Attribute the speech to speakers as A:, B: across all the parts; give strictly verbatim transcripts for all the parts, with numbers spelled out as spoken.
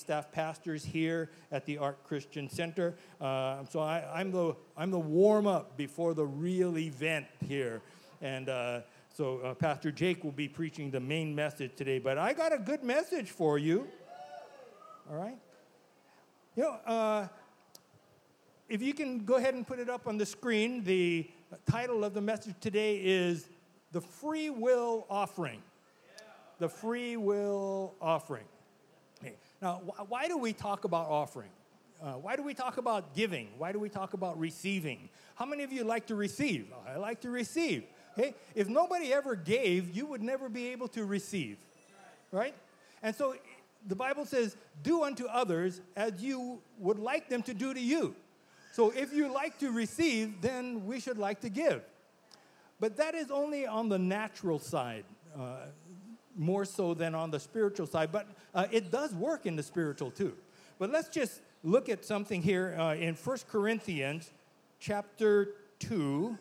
A: staff pastors here at the Ark Christian Center. Uh, so I, I'm the I'm the warm-up before the real event here. And uh, so uh, Pastor Jake will be preaching the main message today. But I got a good message for you. All right? You know, uh, if you can go ahead and put it up on the screen, the title of the message today is The Free Will Offering. The Free Will Offering. Okay. Now, wh- why do we talk about offering? Uh, why do we talk about giving? Why do we talk about receiving? How many of you like to receive? I like to receive. Okay? If nobody ever gave, you would never be able to receive. Right? And so the Bible says, do unto others as you would like them to do to you. So if you like to receive, then we should like to give. But that is only on the natural side. Uh, more so than on the spiritual side, but uh, it does work in the spiritual too. But let's just look at something here uh, in First Corinthians chapter two.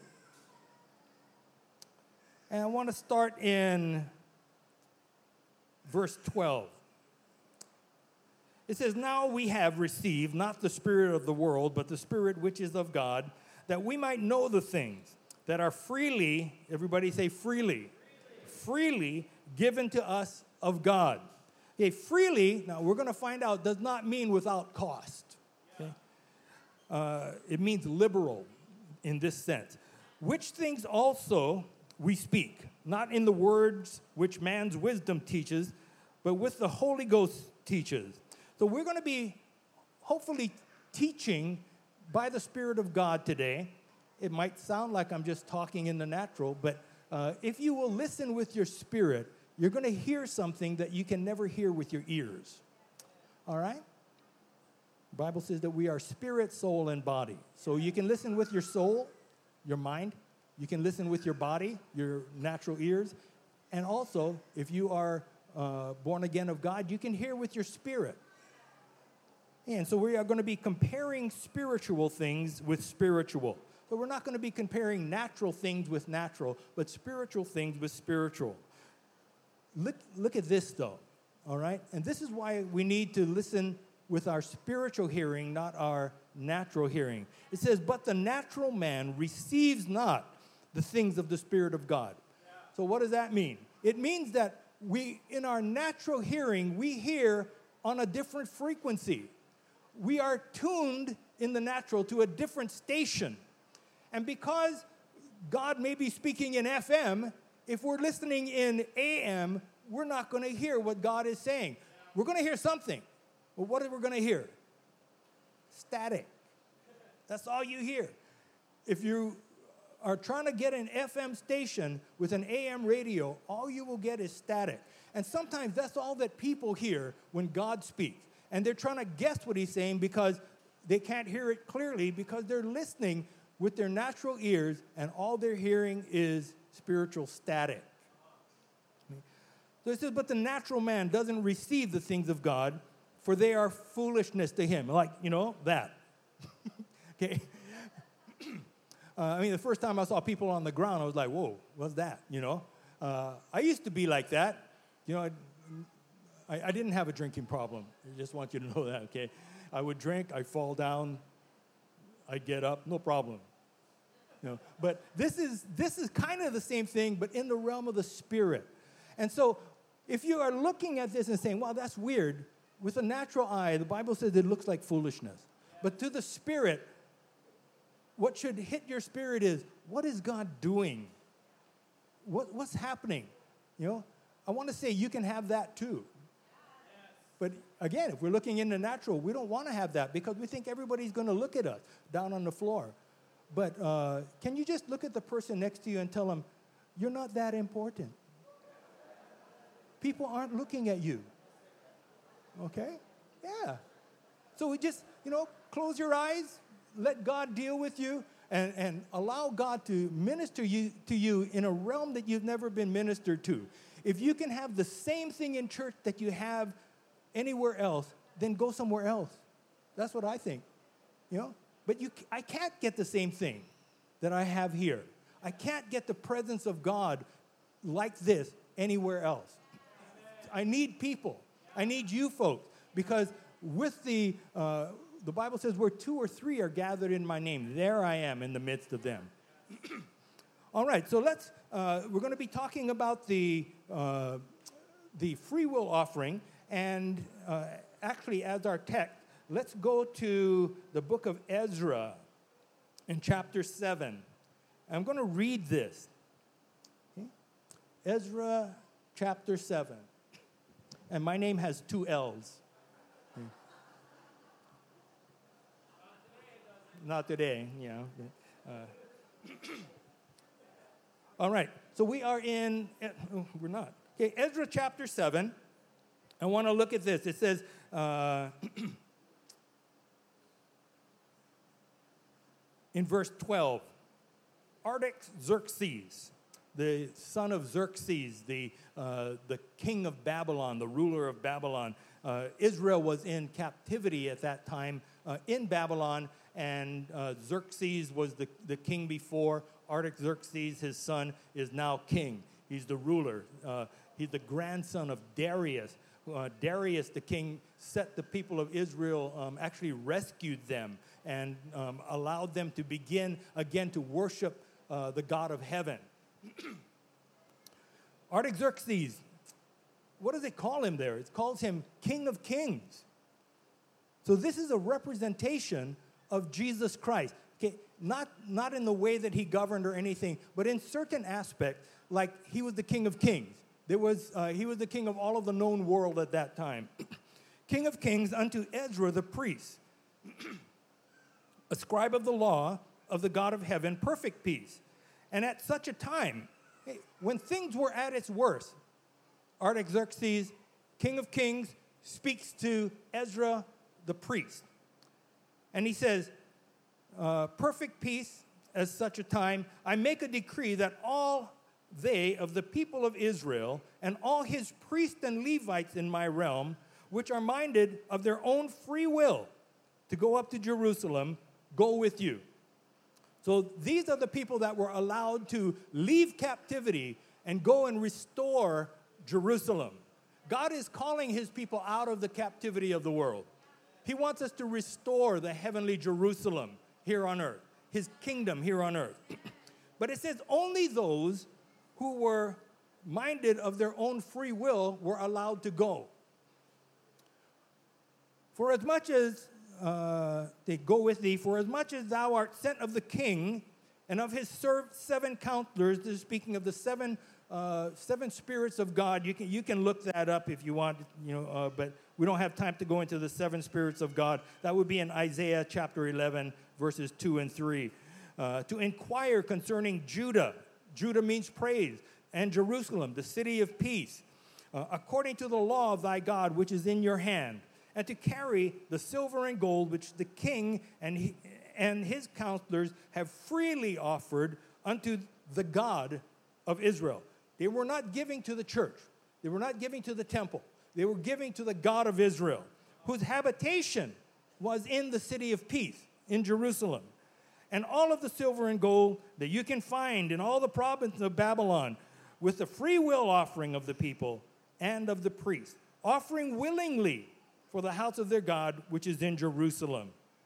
A: And I want to start in verse twelve. It says, "Now we have received not the spirit of the world, but the Spirit which is of God, that we might know the things that are freely," everybody say freely, freely, freely given to us of God. Okay, freely, now we're going to find out, does not mean without cost. Okay? Uh, it means liberal in this sense. Which things also we speak, not in the words which man's wisdom teaches, but with the Holy Ghost teaches. So we're going to be hopefully teaching by the Spirit of God today. It might sound like I'm just talking in the natural, but uh, if you will listen with your spirit, you're going to hear something that you can never hear with your ears. All right? The Bible says that we are spirit, soul, and body. So you can listen with your soul, your mind. You can listen with your body, your natural ears. And also, if you are uh, born again of God, you can hear with your spirit. And so we are going to be comparing spiritual things with spiritual. So we're not going to be comparing natural things with natural, but spiritual things with spiritual. Look, look at this, though, all right? And this is why we need to listen with our spiritual hearing, not our natural hearing. It says, "But the natural man receives not the things of the Spirit of God." Yeah. So what does that mean? It means that we, in our natural hearing, we hear on a different frequency. We are tuned in the natural to a different station. And because God may be speaking in F M, if we're listening in A M, we're not going to hear what God is saying. We're going to hear something. But what are we going to hear? Static. That's all you hear. If you are trying to get an F M station with an A M radio, all you will get is static. And sometimes that's all that people hear when God speaks. And they're trying to guess what he's saying because they can't hear it clearly because they're listening with their natural ears, and all they're hearing is spiritual static. So it says, "But the natural man doesn't receive the things of God, for they are foolishness to him." Like, you know, that. Okay. uh, I mean, the first time I saw people on the ground, I was like, whoa, what's that? You know? Uh, I used to be like that. You know, I, I, I didn't have a drinking problem. I just want you to know that, okay? I would drink, I'd fall down, I'd get up, no problem. You know, but this is this is kind of the same thing, but in the realm of the spirit. And so if you are looking at this and saying, well, that's weird, with a natural eye, the Bible says it looks like foolishness. But to the spirit, what should hit your spirit is, what is God doing? What, what's happening? You know, I want to say you can have that too. But again, if we're looking in the natural, we don't want to have that because we think everybody's going to look at us down on the floor. But uh, can you just look at the person next to you and tell them, you're not that important. People aren't looking at you. Okay? Yeah. So we just, you know, close your eyes, let God deal with you, and, and allow God to minister you to you in a realm that you've never been ministered to. If you can have the same thing in church that you have anywhere else, then go somewhere else. That's what I think. You know? But you, I can't get the same thing that I have here. I can't get the presence of God like this anywhere else. I need people. I need you folks because with the, uh, the Bible says, where two or three are gathered in my name, there I am in the midst of them. All right, so let's, uh, we're going to be talking about the, uh, the free will offering, and uh, actually as our text, let's go to the book of Ezra in chapter seven. I'm going to read this. Okay? Ezra chapter seven. And my name has two L's. Okay. Not today, yeah. Uh, all right, so we are in, oh, we're not. Okay, Ezra chapter seven. I want to look at this. It says, uh, in verse twelve, Artaxerxes, the son of Xerxes, the, uh, the king of Babylon, the ruler of Babylon. Uh, Israel was in captivity at that time uh, in Babylon, and uh, Xerxes was the, the king before. Artaxerxes, his son, is now king. He's the ruler. Uh, he's the grandson of Darius. Uh, Darius, the king, set the people of Israel, um, actually rescued them and um, allowed them to begin again to worship uh, the God of heaven. Artaxerxes, what does it call him there? It calls him King of Kings. So this is a representation of Jesus Christ. Okay, not, not in the way that he governed or anything, but in certain aspects, like he was the King of Kings. There was, uh, he was the king of all of the known world at that time. King of Kings unto Ezra the priest, a scribe of the law of the God of heaven, perfect peace. And at such a time, hey, when things were at its worst, Artaxerxes, King of Kings, speaks to Ezra the priest. And he says, uh, perfect peace at such a time, I make a decree that all they of the people of Israel and all his priests and Levites in my realm, which are minded of their own free will to go up to Jerusalem, go with you. So these are the people that were allowed to leave captivity and go and restore Jerusalem. God is calling his people out of the captivity of the world. He wants us to restore the heavenly Jerusalem here on earth, his kingdom here on earth. But it says only those who were minded of their own free will were allowed to go. For as much as uh, they go with thee, for as much as thou art sent of the king and of his seven counselors, this is speaking of the seven uh, seven spirits of God. You can you can look that up if you want, you know, uh, but we don't have time to go into the seven spirits of God. That would be in Isaiah chapter eleven, verses two and three. Uh, to inquire concerning Judah. Judah means praise, and Jerusalem, the city of peace, uh, according to the law of thy God, which is in your hand, and to carry the silver and gold which the king and, he, and his counselors have freely offered unto the God of Israel. They were not giving to the church. They were not giving to the temple. They were giving to the God of Israel, whose habitation was in the city of peace, in Jerusalem. And all of the silver and gold that you can find in all the provinces of Babylon, with the free will offering of the people and of the priests, offering willingly for the house of their God, which is in Jerusalem,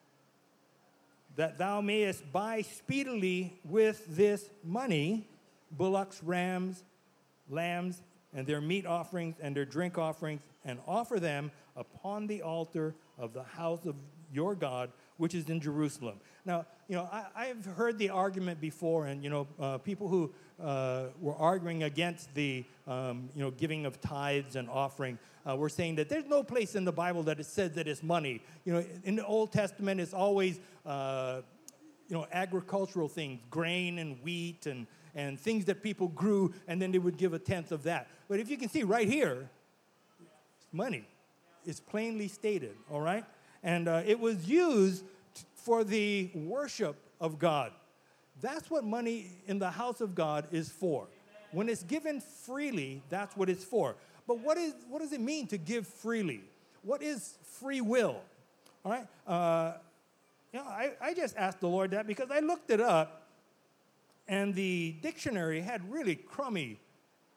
A: that thou mayest buy speedily with this money bullocks, rams, lambs, and their meat offerings and their drink offerings, and offer them upon the altar of the house of your God, which is in Jerusalem. Now, you know, I, I've heard the argument before, and, you know, uh, people who uh, were arguing against the, um, you know, giving of tithes and offering uh, were saying that there's no place in the Bible that it says that it's money. You know, in the Old Testament, it's always, uh, you know, agricultural things, grain and wheat and, and things that people grew, and then they would give a tenth of that. But if you can see right here, it's money. It's plainly stated, all right? And uh, it was used t- for the worship of God. That's what money in the house of God is for. When it's given freely, that's what it's for. But what is what does it mean to give freely? What is free will? All right? Uh, you know, I, I just asked the Lord that because I looked it up, and the dictionary had really crummy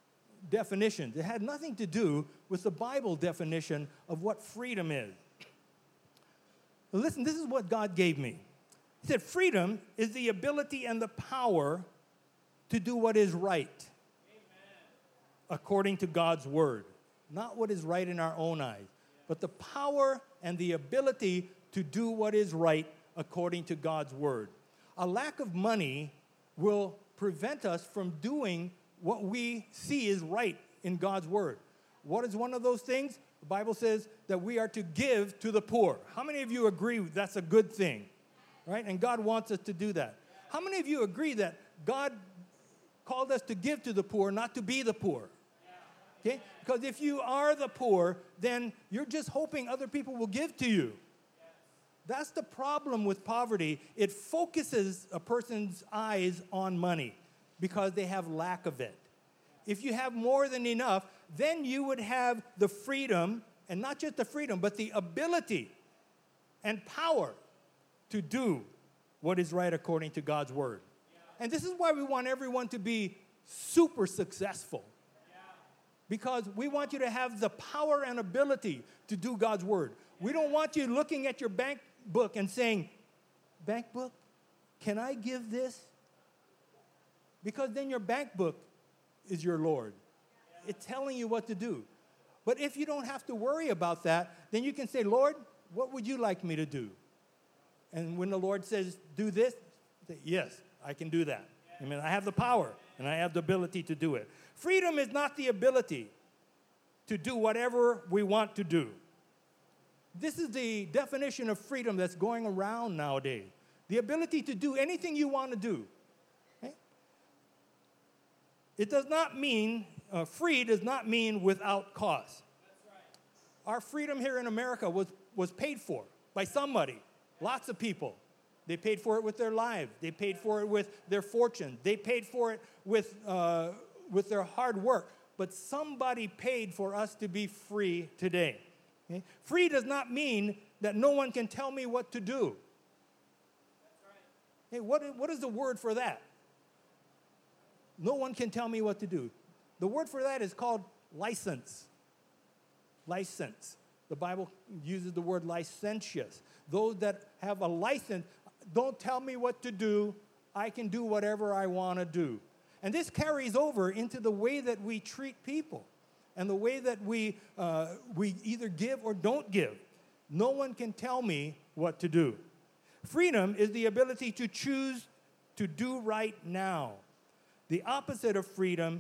A: definitions. It had nothing to do with the Bible definition of what freedom is. listen, this is what God gave me. He said, freedom is the ability and the power to do what is right. Amen. According to God's word. Not what is right in our own eyes, but the power and the ability to do what is right according to God's word. A lack of money will prevent us from doing what we see is right in God's word. What is one of those things? The Bible says that we are to give to the poor. How many of you agree that's a good thing? Right? And God wants us to do that. How many of you agree that God called us to give to the poor, not to be the poor? Okay? Because if you are the poor, then you're just hoping other people will give to you. That's the problem with poverty. It focuses a person's eyes on money because they have lack of it. If you have more than enough, then you would have the freedom, and not just the freedom, but the ability and power to do what is right according to God's word. And this is why we want everyone to be super successful. Because we want you to have the power and ability to do God's word. We don't want you looking at your bank book and saying, bank book, can I give this? Because then your bank book is your Lord. It's telling you what to do. But if you don't have to worry about that, then you can say, Lord, what would you like me to do? And when the Lord says, do this, say, yes, I can do that. I mean, I have the power and I have the ability to do it. Freedom is not the ability to do whatever we want to do. This is the definition of freedom that's going around nowadays. The ability to do anything you want to do. Okay? It does not mean, uh, free does not mean without cost. That's right. Our freedom here in America was, was paid for by somebody, lots of people. They paid for it with their lives. They paid for it with their fortune. They paid for it with, uh, with their hard work. But somebody paid for us to be free today. Okay? Free does not mean that no one can tell me what to do. That's right. Hey, what, what is the word for that? No one can tell me what to do. The word for that is called license. License. The Bible uses the word licentious. Those that have a license, don't tell me what to do. I can do whatever I want to do. And this carries over into the way that we treat people and the way that we, uh, we either give or don't give. No one can tell me what to do. Freedom is the ability to choose to do right now. The opposite of freedom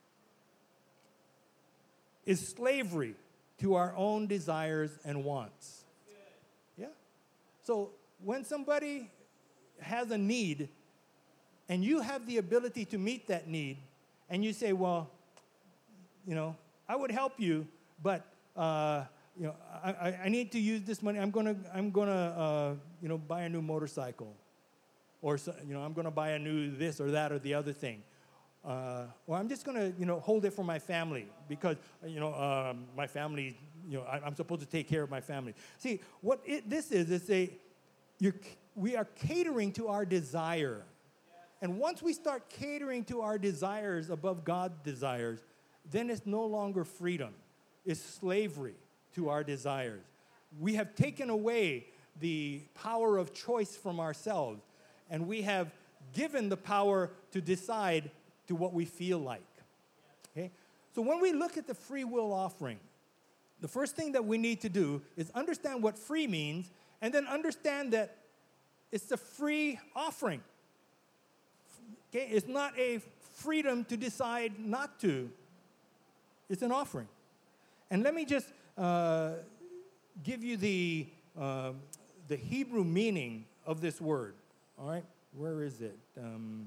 A: is slavery to our own desires and wants. Yeah? So when somebody has a need and you have the ability to meet that need, and you say, well, you know, I would help you, but uh, you know, I, I need to use this money. I'm gonna, I'm gonna, uh, you know, buy a new motorcycle, or so, you know, I'm gonna buy a new this or that or the other thing, uh, or I'm just gonna, you know, hold it for my family because, you know, um, my family, you know, I, I'm supposed to take care of my family. See, what it, this is, is a, you're, we are catering to our desire. And once we start catering to our desires above God's desires, then it's no longer freedom. It's slavery to our desires. We have taken away the power of choice from ourselves, and we have given the power to decide to what we feel like. Okay? So when we look at the free will offering, the first thing that we need to do is understand what free means, and then understand that it's a free offering. Okay, it's not a freedom to decide not to. It's an offering. And let me just uh, give you the, uh, the Hebrew meaning of this word. All right? Where is it? Um,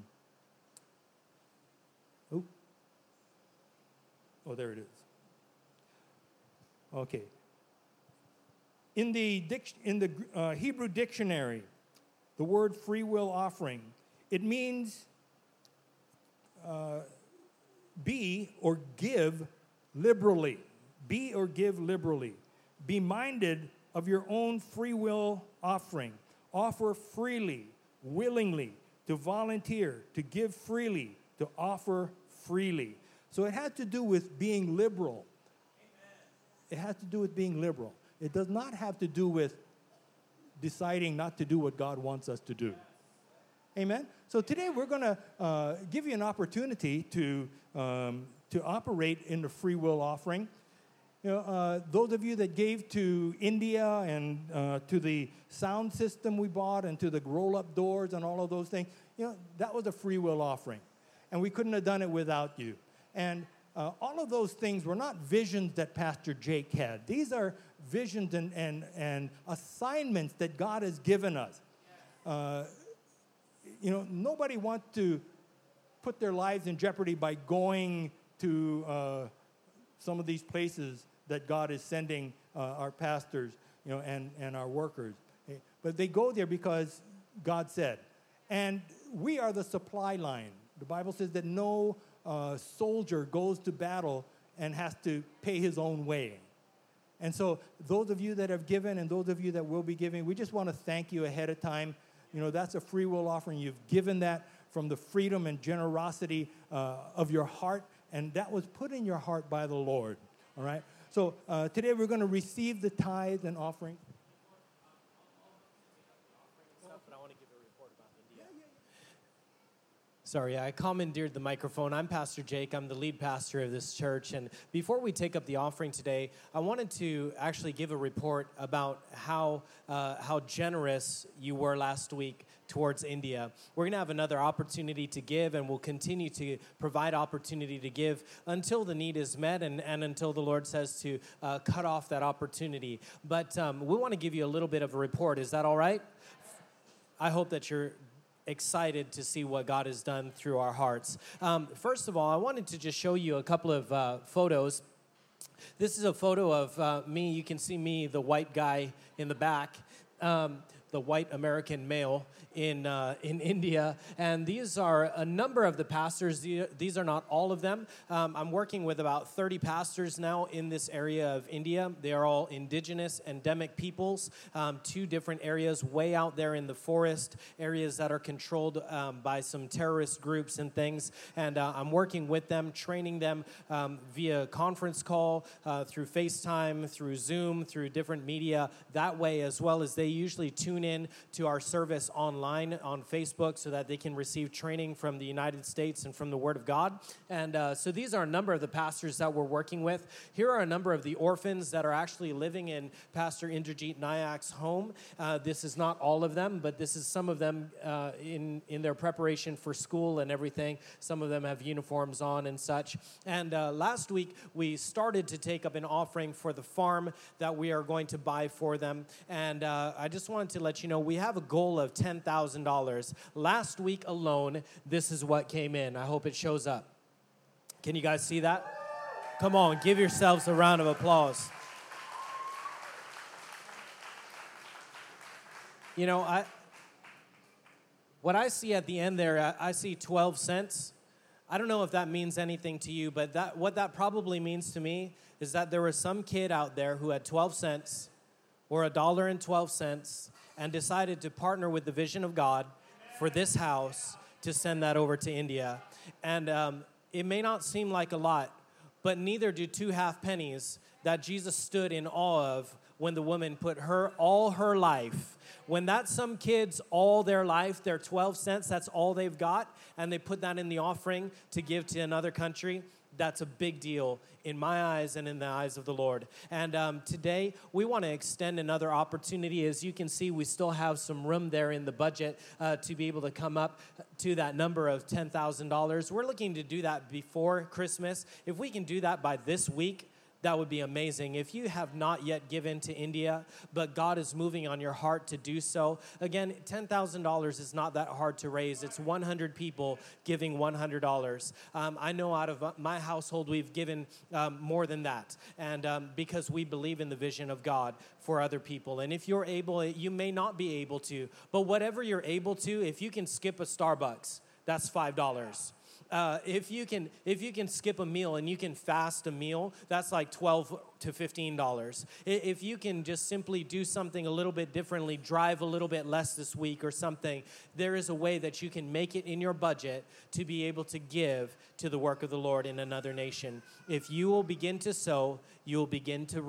A: oh. oh, there it is. Okay. In the, dic- in the uh, Hebrew dictionary, the word free will offering, it means Uh, be or give liberally. Be or give liberally. Be minded of your own free will offering. Offer freely, willingly, to volunteer, to give freely, to offer freely. So it has to do with being liberal. Amen. It has to do with being liberal. It does not have to do with deciding not to do what God wants us to do. Amen? So today we're going to uh, give you an opportunity to, um, to operate in the free will offering. You know, uh, those of you that gave to India and uh, to the sound system we bought and to the roll-up doors and all of those things, you know, that was a free will offering. And we couldn't have done it without you. And uh, all of those things were not visions that Pastor Jake had. These are visions and, and, and assignments that God has given us. Uh, you know, nobody wants to put their lives in jeopardy by going to uh, some of these places that God is sending uh, our pastors, you know, and, and our workers. But they go there because God said. And we are the supply line. The Bible says that no uh, soldier goes to battle and has to pay his own way. And so those of you that have given and those of you that will be giving, we just want to thank you ahead of time. You know, that's a free will offering. You've given that from the freedom and generosity uh, of your heart, and that was put in your heart by the Lord. All right? So uh, today we're going to receive the tithe and offering.
B: Sorry, I commandeered the microphone. I'm Pastor Jake. I'm the lead pastor of this church. And before we take up the offering today, I wanted to actually give a report about how uh, how generous you were last week towards India. We're going to have another opportunity to give, and we'll continue to provide opportunity to give until the need is met and, and until the Lord says to uh, cut off that opportunity. But um, we want to give you a little bit of a report. Is that all right? I hope that you're excited to see what God has done through our hearts. Um, first of all, I wanted to just show you a couple of uh, photos. This is a photo of uh, me. You can see me, the white guy in the back, um, the white American male in uh, in India. And these are a number of the pastors. These are not all of them. Um, I'm working with about thirty pastors now in this area of India. They are all indigenous, endemic peoples, um, two different areas way out there in the forest, areas that are controlled um, by some terrorist groups and things. And uh, I'm working with them, training them um, via conference call, uh, through FaceTime, through Zoom, through different media that way, as well as they usually tune in to our service online on Facebook so that they can receive training from the United States and from the Word of God. And uh, so these are a number of the pastors that we're working with. Here are a number of the orphans that are actually living in Pastor Indrajit Nayak's home. Uh, this is not all of them, but this is some of them uh, in, in their preparation for school and everything. Some of them have uniforms on and such. And uh, last week, we started to take up an offering for the farm that we are going to buy for them. And uh, I just wanted to let you know, we have a goal of ten thousand dollars. Last week alone, this is what came in. I hope it shows up. Can you guys see that? Come on, give yourselves a round of applause. You know, I what I see at the end there, I, I see twelve cents. I don't know if that means anything to you, but that what that probably means to me is that there was some kid out there who had twelve cents or a dollar and twelve cents and decided to partner with the vision of God for this house to send that over to India. And um, it may not seem like a lot, but neither do two half pennies that Jesus stood in awe of when the woman put her all her life. When that's some kids all their life, their twelve cents, that's all they've got, and they put that in the offering to give to another country, that's a big deal in my eyes and in the eyes of the Lord. And um, today, we want to extend another opportunity. As you can see, we still have some room there in the budget uh, to be able to come up to that number of ten thousand dollars. We're looking to do that before Christmas. If we can do that by this week, that would be amazing. If you have not yet given to India, but God is moving on your heart to do so, again, ten thousand dollars is not that hard to raise. It's one hundred people giving one hundred dollars. Um, I know out of my household, we've given um, more than that, and um, because we believe in the vision of God for other people. And if you're able, you may not be able to, but whatever you're able to, if you can skip a Starbucks, that's five dollars. Uh, if you can, if you can skip a meal and you can fast a meal, that's like twelve to fifteen dollars. If you can just simply do something a little bit differently, drive a little bit less this week or something, there is a way that you can make it in your budget to be able to give to the work of the Lord in another nation. If you will begin to sow, you will begin to reap.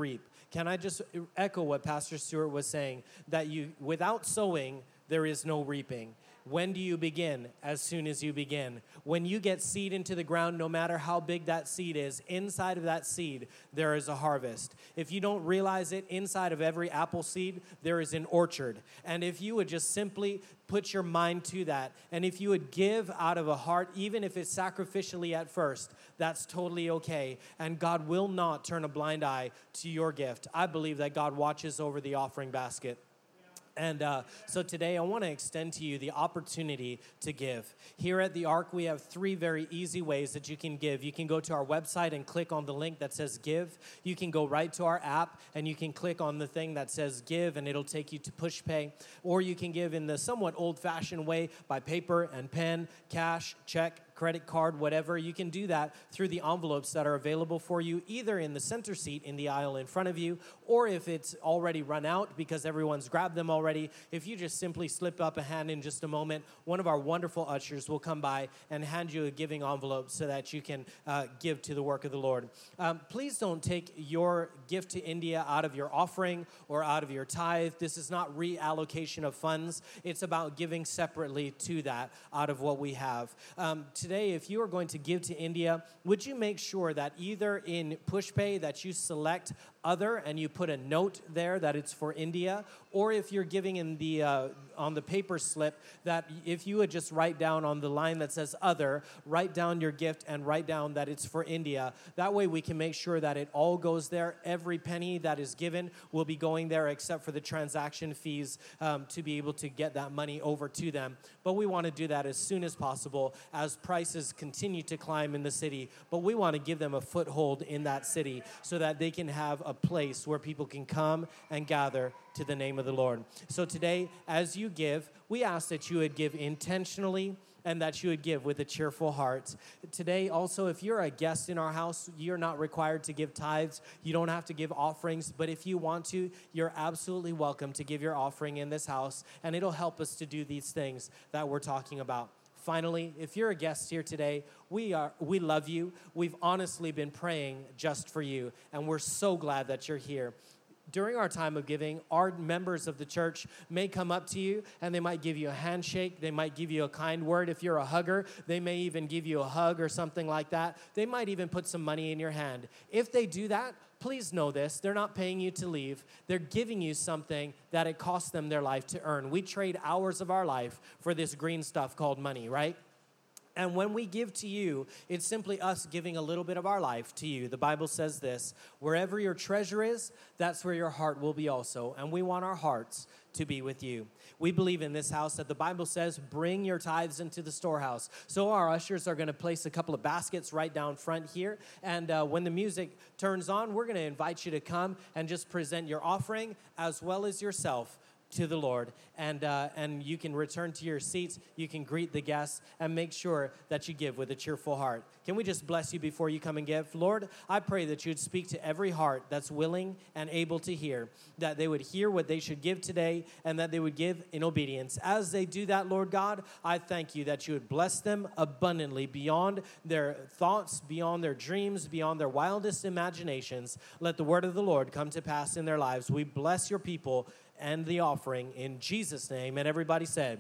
B: Can I just echo what Pastor Stuart was saying, that you, without sowing, there is no reaping. When do you begin? As soon as you begin. When you get seed into the ground, no matter how big that seed is, inside of that seed, there is a harvest. If you don't realize it, inside of every apple seed, there is an orchard. And if you would just simply put your mind to that, and if you would give out of a heart, even if it's sacrificially at first, that's totally okay. And God will not turn a blind eye to your gift. I believe that God watches over the offering basket. And uh, so today I want to extend to you the opportunity to give. Here at the Ark, we have three very easy ways that you can give. You can go to our website and click on the link that says give. You can go right to our app and you can click on the thing that says give and it'll take you to PushPay. Or you can give in the somewhat old-fashioned way by paper and pen, cash, check, credit card, whatever. You can do that through the envelopes that are available for you, either in the center seat in the aisle in front of you, or if it's already run out because everyone's grabbed them already, if you just simply slip up a hand in just a moment, one of our wonderful ushers will come by and hand you a giving envelope so that you can uh, give to the work of the Lord. Um, please don't take your gift to India out of your offering or out of your tithe. This is not reallocation of funds. It's about giving separately to that out of what we have. Um, Today, if you are going to give to India, would you make sure that either in PushPay that you select other and you put a note there that it's for India, or if you're giving in the uh, on the paper slip, that if you would just write down on the line that says other, write down your gift and write down that it's for India. That way we can make sure that it all goes there. Every penny that is given will be going there except for the transaction fees um, to be able to get that money over to them. But we want to do that as soon as possible as prices continue to climb in the city. But we want to give them a foothold in that city so that they can have a place where people can come and gather to the name of the Lord. So today, as you give, we ask that you would give intentionally and that you would give with a cheerful heart. Today, also, if you're a guest in our house, you're not required to give tithes. You don't have to give offerings, but if you want to, you're absolutely welcome to give your offering in this house, and it'll help us to do these things that we're talking about. Finally, if you're a guest here today, we are we love you. We've honestly been praying just for you, and we're so glad that you're here. During our time of giving, our members of the church may come up to you and they might give you a handshake. They might give you a kind word. If you're a hugger, they may even give you a hug or something like that. They might even put some money in your hand. If they do that, please know this. They're not paying you to leave. They're giving you something that it costs them their life to earn. We trade hours of our life for this green stuff called money, right? And when we give to you, it's simply us giving a little bit of our life to you. The Bible says this, wherever your treasure is, that's where your heart will be also. And we want our hearts to be with you. We believe in this house that the Bible says, bring your tithes into the storehouse. So our ushers are going to place a couple of baskets right down front here. And uh, when the music turns on, we're going to invite you to come and just present your offering as well as yourself to the Lord, and uh, and you can return to your seats, you can greet the guests, and make sure that you give with a cheerful heart. Can we just bless you before you come and give? Lord, I pray that you'd speak to every heart that's willing and able to hear, that they would hear what they should give today, and that they would give in obedience. As they do that, Lord God, I thank you that you would bless them abundantly beyond their thoughts, beyond their dreams, beyond their wildest imaginations. Let the word of the Lord come to pass in their lives. We bless your people and the offering in Jesus' name. And everybody said,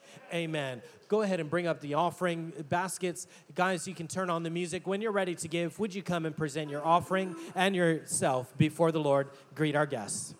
B: amen. Go ahead and bring up the offering baskets. Guys, you can turn on the music. When you're ready to give, would you come and present your offering and yourself before the Lord? Greet our guests.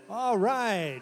A: All right.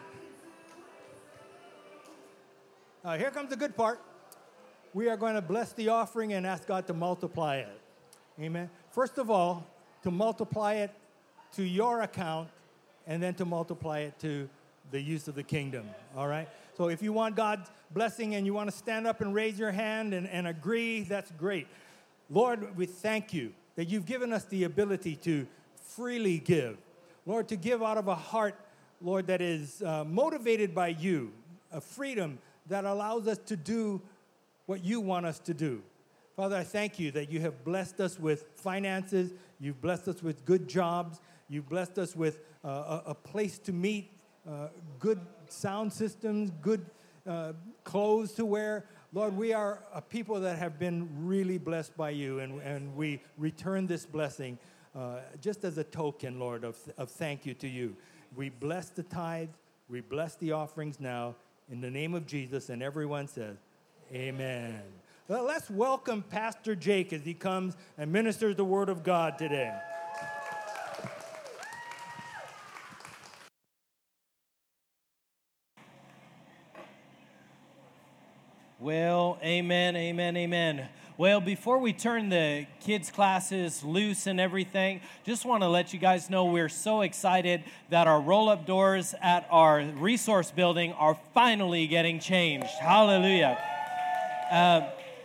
A: Uh, here comes the good part. We are going to bless the offering and ask God to multiply it. Amen. First of all, to multiply it to your account, and then to multiply it to the use of the kingdom. All right? So if you want God's blessing and you want to stand up and raise your hand and, and agree, that's great. Lord, we thank you that you've given us the ability to freely give. Lord, to give out of a heart, Lord, that is uh, motivated by you, a freedom that allows us to do what you want us to do. Father, I thank you that you have blessed us with finances, you've blessed us with good jobs, you've blessed us with uh, a, a place to meet, uh, good sound systems, good uh, clothes to wear. Lord, we are a people that have been really blessed by you, and, and we return this blessing uh, just as a token, Lord, of, of thank you to you. We bless the tithe, we bless the offerings now, in the name of Jesus, and everyone says, amen. Well, let's welcome Pastor Jake as he comes and ministers the word of God today.
B: Well, amen, amen, amen. Well, before we turn the kids' classes loose and everything, just want to let you guys know we're so excited that our roll-up doors at our resource building are finally getting changed. Hallelujah. Uh,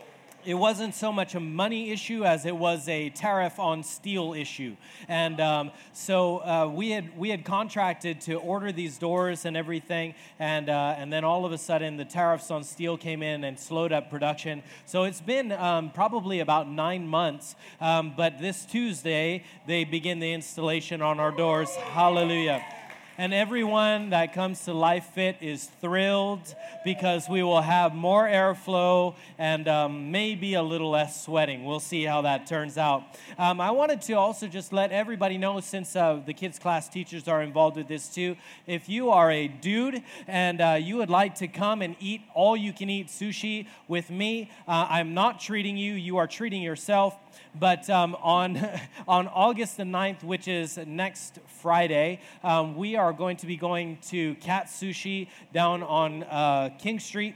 B: It wasn't so much a money issue as it was a tariff on steel issue, and um, so uh, we had we had contracted to order these doors and everything, and uh, and then all of a sudden the tariffs on steel came in and slowed up production. So it's been um, probably about nine months, um, but this Tuesday they begin the installation on our doors. Hallelujah. And everyone that comes to Life Fit is thrilled because we will have more airflow and um, maybe a little less sweating. We'll see how that turns out. Um, I wanted to also just let everybody know, since uh, the kids' class teachers are involved with this too, if you are a dude and uh, you would like to come and eat all-you-can-eat sushi with me, uh, I'm not treating you. You are treating yourself. But um, on on August the ninth, which is next Friday, um, we are going to be going to Cat Sushi down on uh, King Street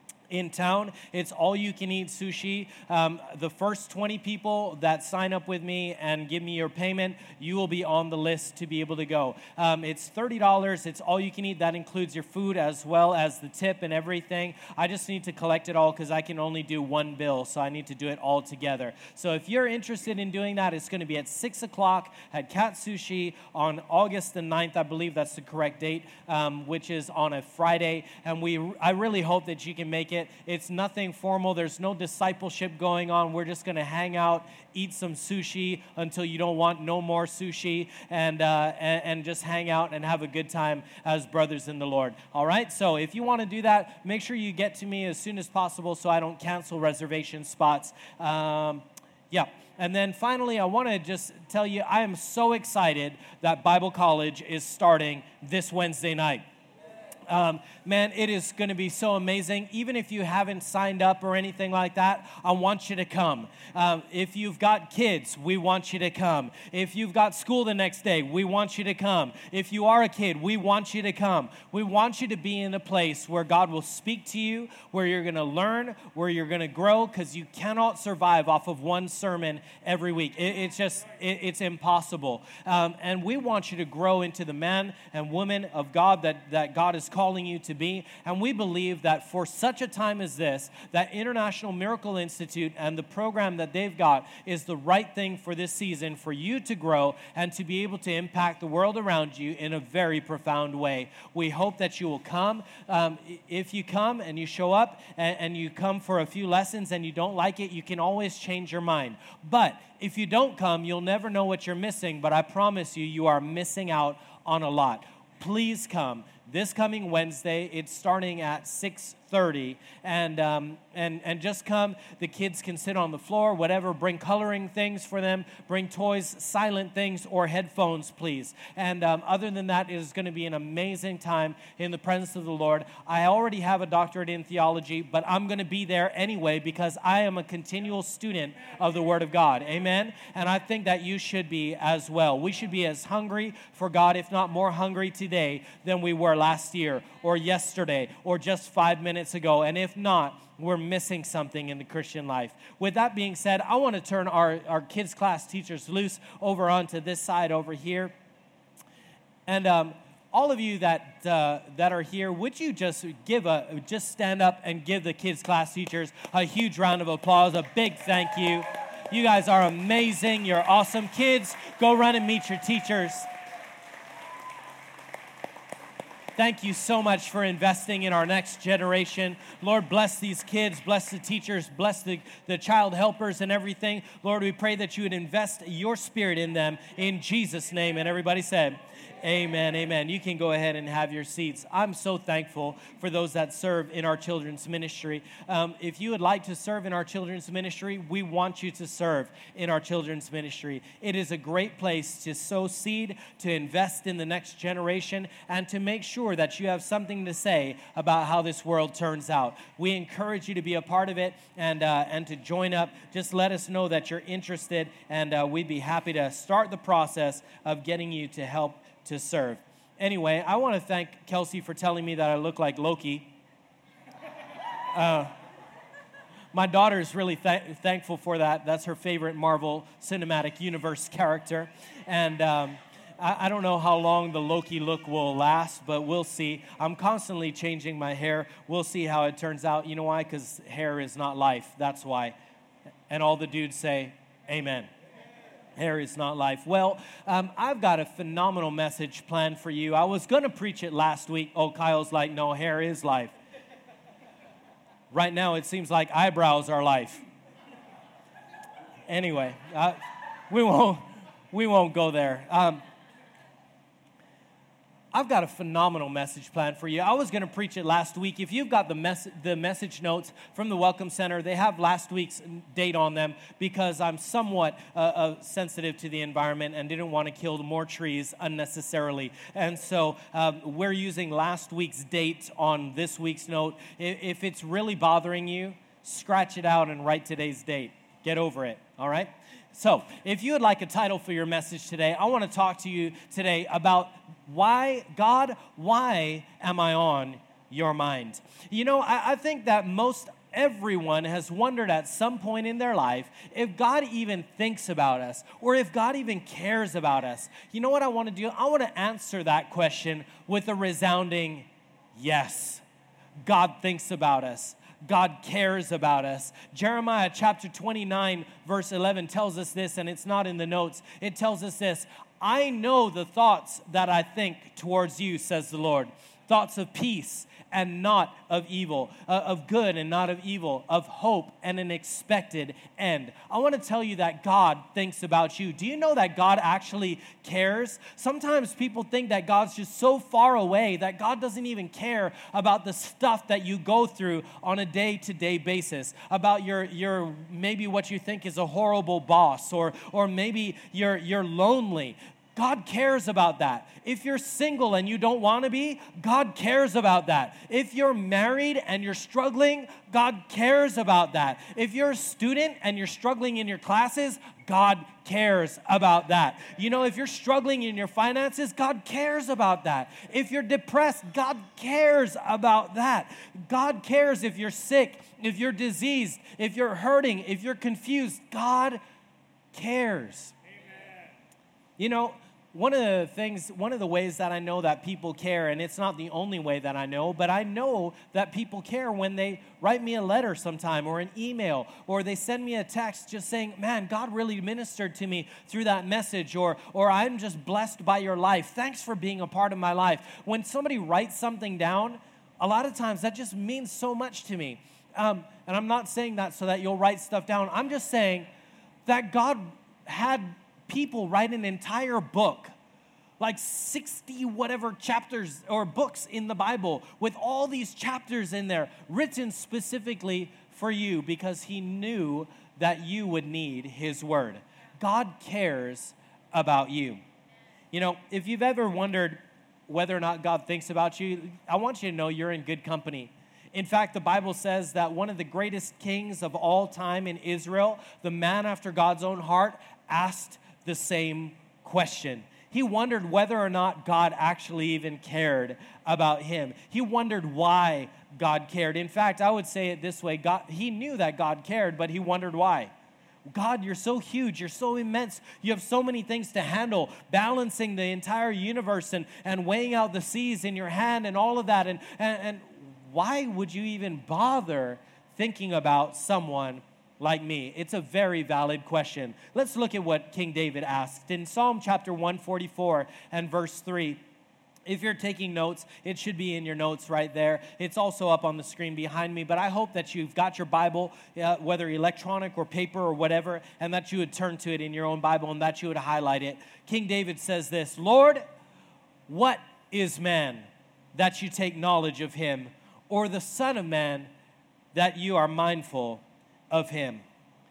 B: in town. It's all-you-can-eat sushi. Um, the first twenty people that sign up with me and give me your payment, you will be on the list to be able to go. Um, it's thirty dollars. It's all-you-can-eat. That includes your food as well as the tip and everything. I just need to collect it all because I can only do one bill, so I need to do it all together. So if you're interested in doing that, it's going to be at six o'clock at Cat Sushi on August the ninth. I believe that's the correct date, um, which is on a Friday. And we, I really hope that you can make it. It's nothing formal. There's no discipleship going on. We're just going to hang out, eat some sushi until you don't want no more sushi, and, uh, and and just hang out and have a good time as brothers in the Lord. All right? So if you want to do that, make sure you get to me as soon as possible so I don't cancel reservation spots. Um, yeah. And then finally, I want to just tell you, I am so excited that Bible College is starting this Wednesday night. Um, man, it is going to be so amazing. Even if you haven't signed up or anything like that, I want you to come. Um, if you've got kids, we want you to come. If you've got school the next day, we want you to come. If you are a kid, we want you to come. We want you to be in a place where God will speak to you, where you're going to learn, where you're going to grow, because you cannot survive off of one sermon every week. It, it's just, it, it's impossible. Um, and we want you to grow into the man and woman of God that, that God is calling you to be. And we believe that for such a time as this, that International Miracle Institute and the program that they've got is the right thing for this season, for you to grow and to be able to impact the world around you in a very profound way. We hope that you will come. Um, if you come and you show up and, and you come for a few lessons and you don't like it, you can always change your mind. But if you don't come, you'll never know what you're missing. But I promise you, you are missing out on a lot. Please come. This coming Wednesday, it's starting at six thirty, and um, and and just come. The kids can sit on the floor, whatever. Bring coloring things for them. Bring toys, silent things, or headphones, please. And um, other than that, it is going to be an amazing time in the presence of the Lord. I already have a doctorate in theology, but I'm going to be there anyway because I am a continual student of the Word of God. Amen. And I think that you should be as well. We should be as hungry for God, if not more hungry today than we were last year or yesterday or just five minutes ago. And if not, we're missing something in the Christian life. With that being said, I want to turn our, our kids class teachers loose over onto this side over here. And um, all of you that uh, that are here, would you just give a just stand up and give the kids class teachers a huge round of applause, a big thank you. You guys are amazing. You're awesome. Kids, go run and meet your teachers. Thank you so much for investing in our next generation. Lord, bless these kids, bless the teachers, bless the, the child helpers and everything. Lord, we pray that you would invest your spirit in them in Jesus' name. And everybody said, amen, amen. You can go ahead and have your seats. I'm so thankful for those that serve in our children's ministry. Um, if you would like to serve in our children's ministry, we want you to serve in our children's ministry. It is a great place to sow seed, to invest in the next generation, and to make sure that you have something to say about how this world turns out. We encourage you to be a part of it and, uh, and to join up. Just let us know that you're interested, and uh, we'd be happy to start the process of getting you to help to serve. Anyway, I want to thank Kelsey for telling me that I look like Loki. Uh, my daughter is really th- thankful for that. That's her favorite Marvel Cinematic Universe character. And um, I-, I don't know how long the Loki look will last, but we'll see. I'm constantly changing my hair. We'll see how it turns out. You know why? Because hair is not life. That's why. And all the dudes say, amen. Hair is not life. Well, um, I've got a phenomenal message planned for you. I was going to preach it last week. Oh, Kyle's like, no, hair is life. Right now, it seems like eyebrows are life. Anyway, uh, we won't we won't go there. Um, I've got a phenomenal message planned for you. I was going to preach it last week. If you've got the, mess- the message notes from the Welcome Center, they have last week's date on them because I'm somewhat uh, uh, sensitive to the environment and didn't want to kill more trees unnecessarily. And so um, we're using last week's date on this week's note. If, if it's really bothering you, scratch it out and write today's date. Get over it, all right? So, if you would like a title for your message today, I want to talk to you today about why, God, why am I on your mind? You know, I, I think that most everyone has wondered at some point in their life if God even thinks about us or if God even cares about us. You know what I want to do? I want to answer that question with a resounding yes. God thinks about us. God cares about us. Jeremiah chapter twenty-nine, verse eleven tells us this, and it's not in the notes. It tells us this: I know the thoughts that I think towards you, says the Lord. Thoughts of peace and not of evil, uh, of good and not of evil, of hope and an expected end. I want to tell you that God thinks about you. Do you know that God actually cares? Sometimes people think that God's just so far away that God doesn't even care about the stuff that you go through on a day-to-day basis, about your your maybe what you think is a horrible boss, or or maybe you're you're lonely. God cares about that. If you're single and you don't want to be, God cares about that. If you're married and you're struggling, God cares about that. If you're a student and you're struggling in your classes, God cares about that. You know, if you're struggling in your finances, God cares about that. If you're depressed, God cares about that. God cares if you're sick, if you're diseased, if you're hurting, if you're confused. God cares. Amen. You know, One of the things, one of the ways that I know that people care, and it's not the only way that I know, but I know that people care when they write me a letter sometime or an email, or they send me a text just saying, man, God really ministered to me through that message, or, or I'm just blessed by your life. Thanks for being a part of my life. When somebody writes something down, a lot of times that just means so much to me. Um, and I'm not saying that so that you'll write stuff down. I'm just saying that God had people write an entire book
C: like sixty whatever chapters or books in the Bible with all these chapters in there written specifically for you because he knew that you would need his word. God cares about you. You know, if you've ever wondered whether or not God thinks about you, I want you to know you're in good company. In fact, the Bible says that one of the greatest kings of all time in Israel, the man after God's own heart, asked the same question. He wondered whether or not God actually even cared about him. He wondered why God cared. In fact, I would say it this way. God, he knew that God cared, but he wondered why. God, you're so huge. You're so immense. You have so many things to handle, balancing the entire universe and, and weighing out the seas in your hand and all of that. And, and, and why would you even bother thinking about someone like me? It's a very valid question. Let's look at what King David asked. In Psalm chapter one forty-four and verse three, if you're taking notes, it should be in your notes right there. It's also up on the screen behind me, but I hope that you've got your Bible, uh, whether electronic or paper or whatever, and that you would turn to it in your own Bible and that you would highlight it. King David says this, Lord, what is man that you take knowledge of him, or the Son of Man that you are mindful of him?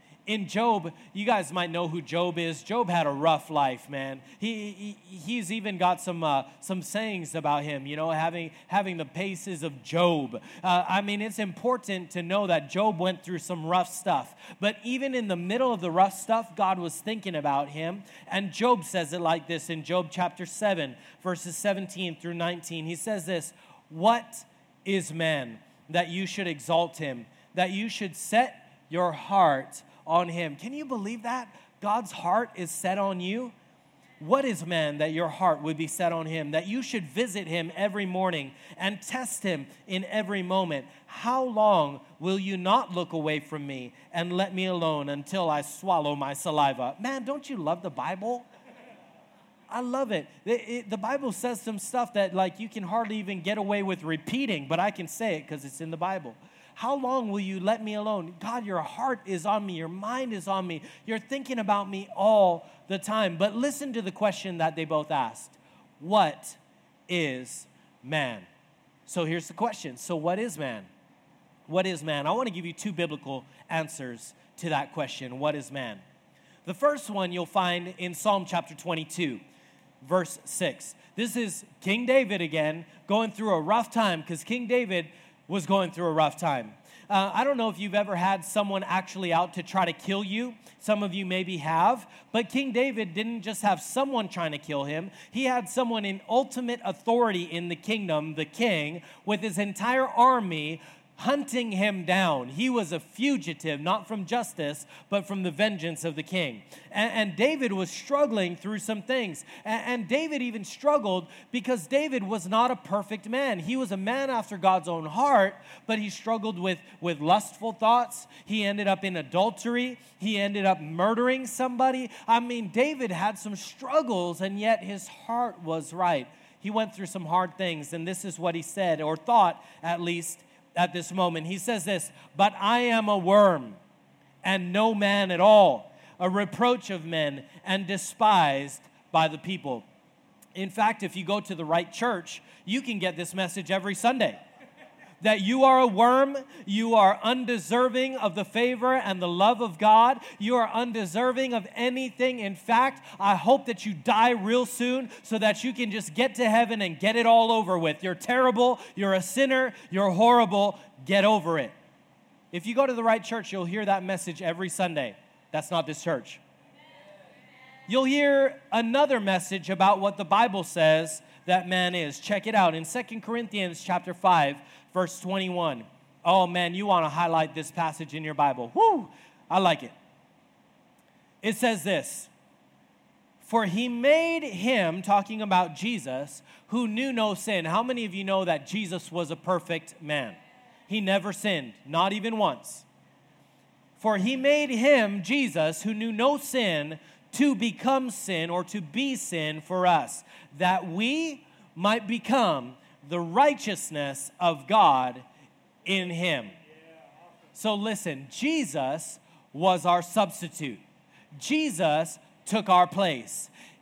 C: In Job, you guys might know who Job is. Job had a rough life, man. He, he he's even got some uh, some sayings about him, you know, having having the paces of Job. Uh, I mean, it's important to know that Job went through some rough stuff. But even in the middle of the rough stuff, God was thinking about him. And Job says it like this in Job chapter seven, verses seventeen through nineteen. He says this, "What is man that you should exalt him, that you should set your heart on him?" Can you believe that? God's heart is set on you. What is man that your heart would be set on him, that you should visit him every morning and test him in every moment? How long will you not look away from me and let me alone until I swallow my saliva? Man, don't you love the Bible? I love it. It, it. The Bible says some stuff that like you can hardly even get away with repeating, but I can say it because it's in the Bible. How long will you let me alone? God, your heart is on me. Your mind is on me. You're thinking about me all the time. But listen to the question that they both asked. What is man? So here's the question. So what is man? What is man? I want to give you two biblical answers to that question. What is man? The first one you'll find in Psalm chapter twenty-two, verse six. This is King David again going through a rough time because King David was going through a rough time. Uh, I don't know if you've ever had someone actually out to try to kill you. Some of you maybe have. But King David didn't just have someone trying to kill him. He had someone in ultimate authority in the kingdom, the king, with his entire army hunting him down. He was a fugitive, not from justice, but from the vengeance of the king. And, and David was struggling through some things. And, and David even struggled because David was not a perfect man. He was a man after God's own heart, but he struggled with, with lustful thoughts. He ended up in adultery. He ended up murdering somebody. I mean, David had some struggles, and yet his heart was right. He went through some hard things, and this is what he said, or thought at least, at this moment. He says this, "But I am a worm and no man at all, a reproach of men and despised by the people." In fact, if you go to the right church, you can get this message every Sunday. That you are a worm, you are undeserving of the favor and the love of God. You are undeserving of anything. In fact, I hope that you die real soon so that you can just get to heaven and get it all over with. You're terrible, you're a sinner, you're horrible, get over it. If you go to the right church, you'll hear that message every Sunday. That's not this church. You'll hear another message about what the Bible says that man is. Check it out in Second Corinthians chapter five, verse twenty-one. Oh man, you want to highlight this passage in your Bible. Woo! I like it. It says this, "For he made him," talking about Jesus, "who knew no sin." How many of you know that Jesus was a perfect man? He never sinned, not even once. "For he made him," Jesus, "who knew no sin, to become sin," or to be sin for us, that we might become the righteousness of God in him. So listen, Jesus was our substitute. Jesus took our place.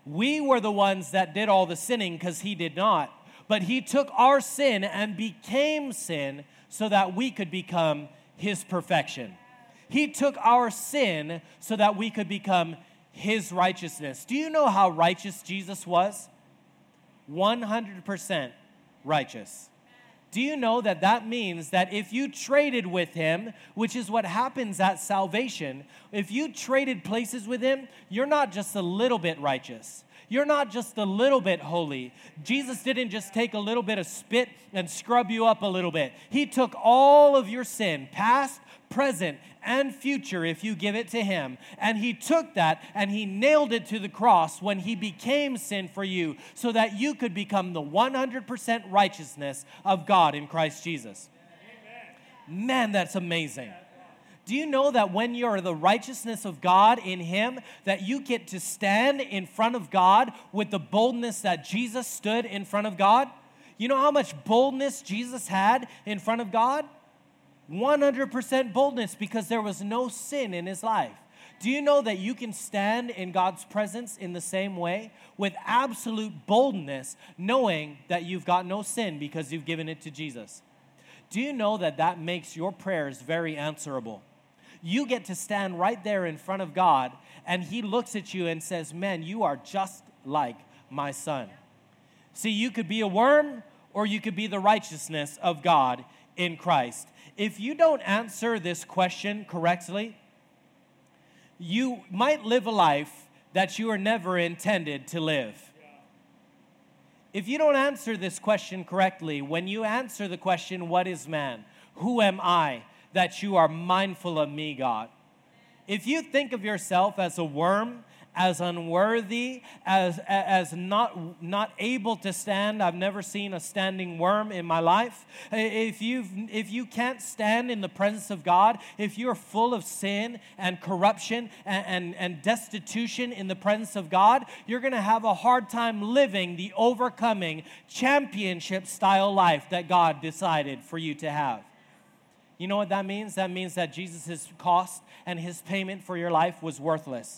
C: We were the ones that did all the sinning because he did not. But he took our sin and became sin so that we could become his perfection. He took our sin so that we could become his righteousness. Do you know how righteous Jesus was? one hundred percent righteous. Do you know that that means that if you traded with him, which is what happens at salvation, if you traded places with him, you're not just a little bit righteous. You're not just a little bit holy. Jesus didn't just take a little bit of spit and scrub you up a little bit. He took all of your sin, past, present, and future, if you give it to him. And he took that and he nailed it to the cross when he became sin for you so that you could become the one hundred percent righteousness of God in Christ Jesus. Amen. Man, that's amazing. Do you know that when you're the righteousness of God in him, that you get to stand in front of God with the boldness that Jesus stood in front of God? You know how much boldness Jesus had in front of God? one hundred percent boldness, because there was no sin in his life. Do you know that you can stand in God's presence in the same way with absolute boldness, knowing that you've got no sin because you've given it to Jesus? Do you know that that makes your prayers very answerable? You get to stand right there in front of God, and he looks at you and says, man, you are just like my son. See, you could be a worm, or you could be the righteousness of God in Christ. If you don't answer this question correctly, you might live a life that you are never intended to live. If you don't answer this question correctly, when you answer the question, what is man? Who am I that you are mindful of me, God? If you think of yourself as a worm, as unworthy, as, as not, not able to stand. I've never seen a standing worm in my life. If, you've, if you can't stand in the presence of God, if you're full of sin and corruption and, and, and destitution in the presence of God, you're going to have a hard time living the overcoming championship style life that God decided for you to have. You know what that means? That means that Jesus' cost and his payment for your life was worthless.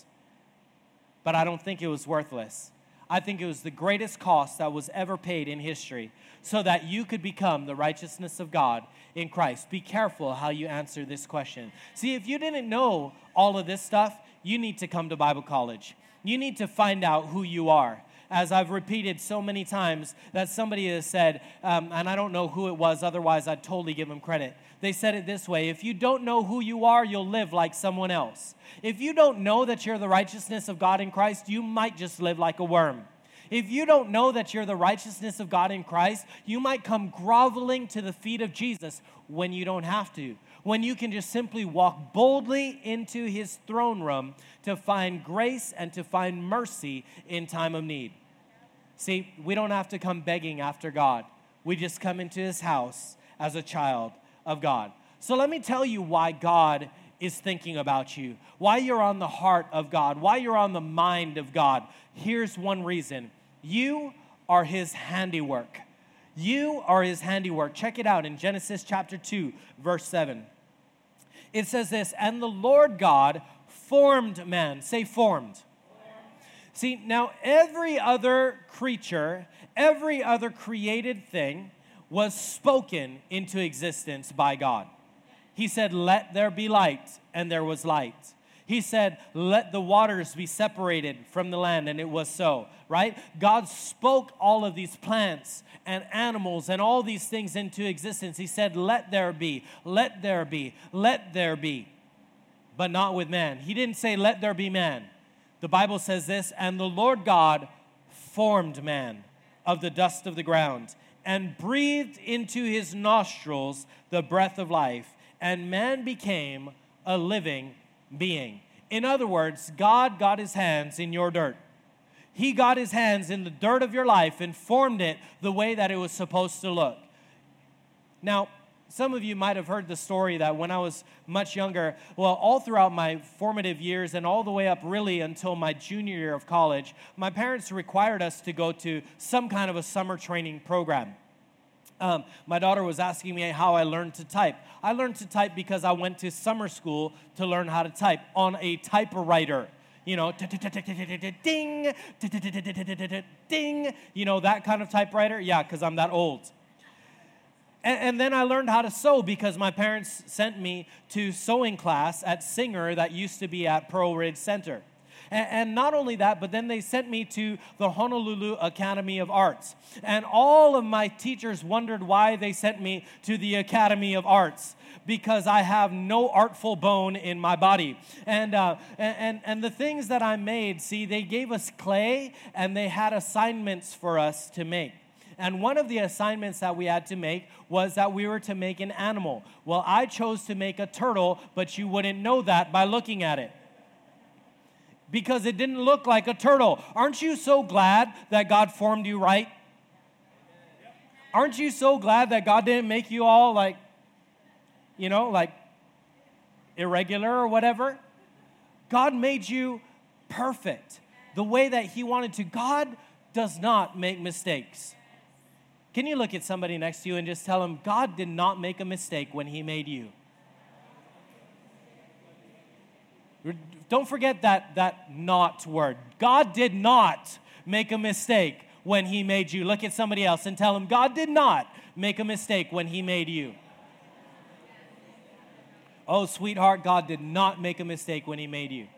C: But I don't think it was worthless. I think it was the greatest cost that was ever paid in history so that you could become the righteousness of God in Christ. Be careful how you answer this question. See, if you didn't know all of this stuff, you need to come to Bible college. You need to find out who you are. As I've repeated so many times that somebody has said, um, and I don't know who it was, otherwise I'd totally give them credit. They said it this way: if you don't know who you are, you'll live like someone else. If you don't know that you're the righteousness of God in Christ, you might just live like a worm. If you don't know that you're the righteousness of God in Christ, you might come groveling to the feet of Jesus when you don't have to, when you can just simply walk boldly into his throne room to find grace and to find mercy in time of need. See, we don't have to come begging after God. We just come into his house as a child of God. So let me tell you why God is thinking about you, why you're on the heart of God, why you're on the mind of God. Here's one reason. You are his handiwork. You are his handiwork. Check it out in Genesis chapter two, verse seven. It says this, and the Lord God formed man. Say formed. See, now every other creature, every other created thing was spoken into existence by God. He said, let there be light, and there was light. He said, let the waters be separated from the land, and it was so, right? God spoke all of these plants and animals and all these things into existence. He said, let there be, let there be, let there be, but not with man. He didn't say, let there be man. The Bible says this, and the Lord God formed man of the dust of the ground and breathed into his nostrils the breath of life, and man became a living being. In other words, God got his hands in your dirt. He got his hands in the dirt of your life and formed it the way that it was supposed to look. Now, some of you might have heard the story that when I was much younger, well, all throughout my formative years and all the way up really until my junior year of college, my parents required us to go to some kind of a summer training program. Um, my daughter was asking me how I learned to type. I learned to type because I went to summer school to learn how to type on a typewriter. You know, ding, ding, you know, that kind of typewriter? Yeah, because I'm that old. And, and then I learned how to sew because my parents sent me to sewing class at Singer that used to be at Pearl Ridge Center. And, and not only that, but then they sent me to the Honolulu Academy of Arts. And all of my teachers wondered why they sent me to the Academy of Arts, because I have no artful bone in my body. And, uh, and, and the things that I made, see, they gave us clay and they had assignments for us to make. And one of the assignments that we had to make was that we were to make an animal. Well, I chose to make a turtle, but you wouldn't know that by looking at it, because it didn't look like a turtle. Aren't you so glad that God formed you right? Aren't you so glad that God didn't make you all like, you know, like irregular or whatever? God made you perfect the way that He wanted to. God does not make mistakes. Can you look at somebody next to you and just tell them, God did not make a mistake when He made you? Don't forget that, that not word. God did not make a mistake when He made you. Look at somebody else and tell them, God did not make a mistake when He made you. Oh, sweetheart, God did not make a mistake when He made you.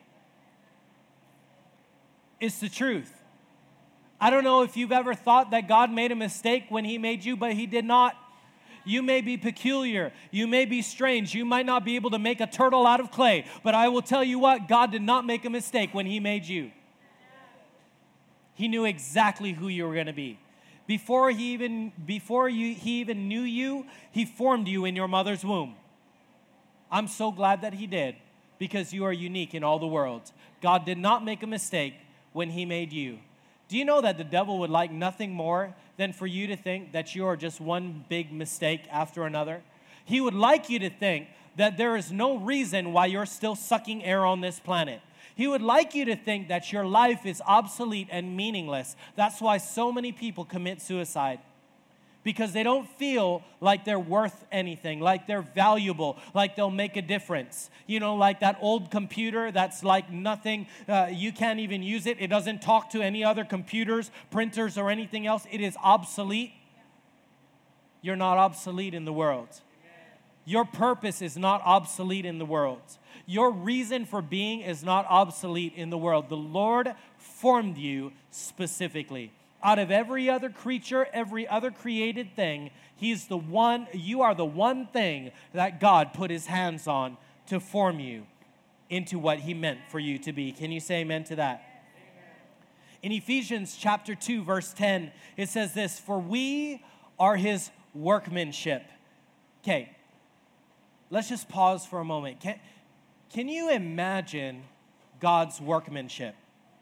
C: It's the truth. I don't know if you've ever thought that God made a mistake when He made you, but He did not. You may be peculiar. You may be strange. You might not be able to make a turtle out of clay. But I will tell you what, God did not make a mistake when He made you. He knew exactly who you were going to be. Before he even before you he even knew you, He formed you in your mother's womb. I'm so glad that He did, because you are unique in all the world. God did not make a mistake when He made you. Do you know that the devil would like nothing more than for you to think that you are just one big mistake after another? He would like you to think that there is no reason why you're still sucking air on this planet. He would like you to think that your life is obsolete and meaningless. That's why so many people commit suicide, because they don't feel like they're worth anything, like they're valuable, like they'll make a difference. You know, like that old computer that's like nothing, uh, you can't even use it. It doesn't talk to any other computers, printers, or anything else. It is obsolete. You're not obsolete in the world. Your purpose is not obsolete in the world. Your reason for being is not obsolete in the world. The Lord formed you specifically. Out of every other creature, every other created thing, He's the one, you are the one thing that God put His hands on to form you into what He meant for you to be. Can you say amen to that? Amen. In Ephesians chapter two, verse ten, it says this, for we are His workmanship. Okay, let's just pause for a moment. Can, can you imagine God's workmanship?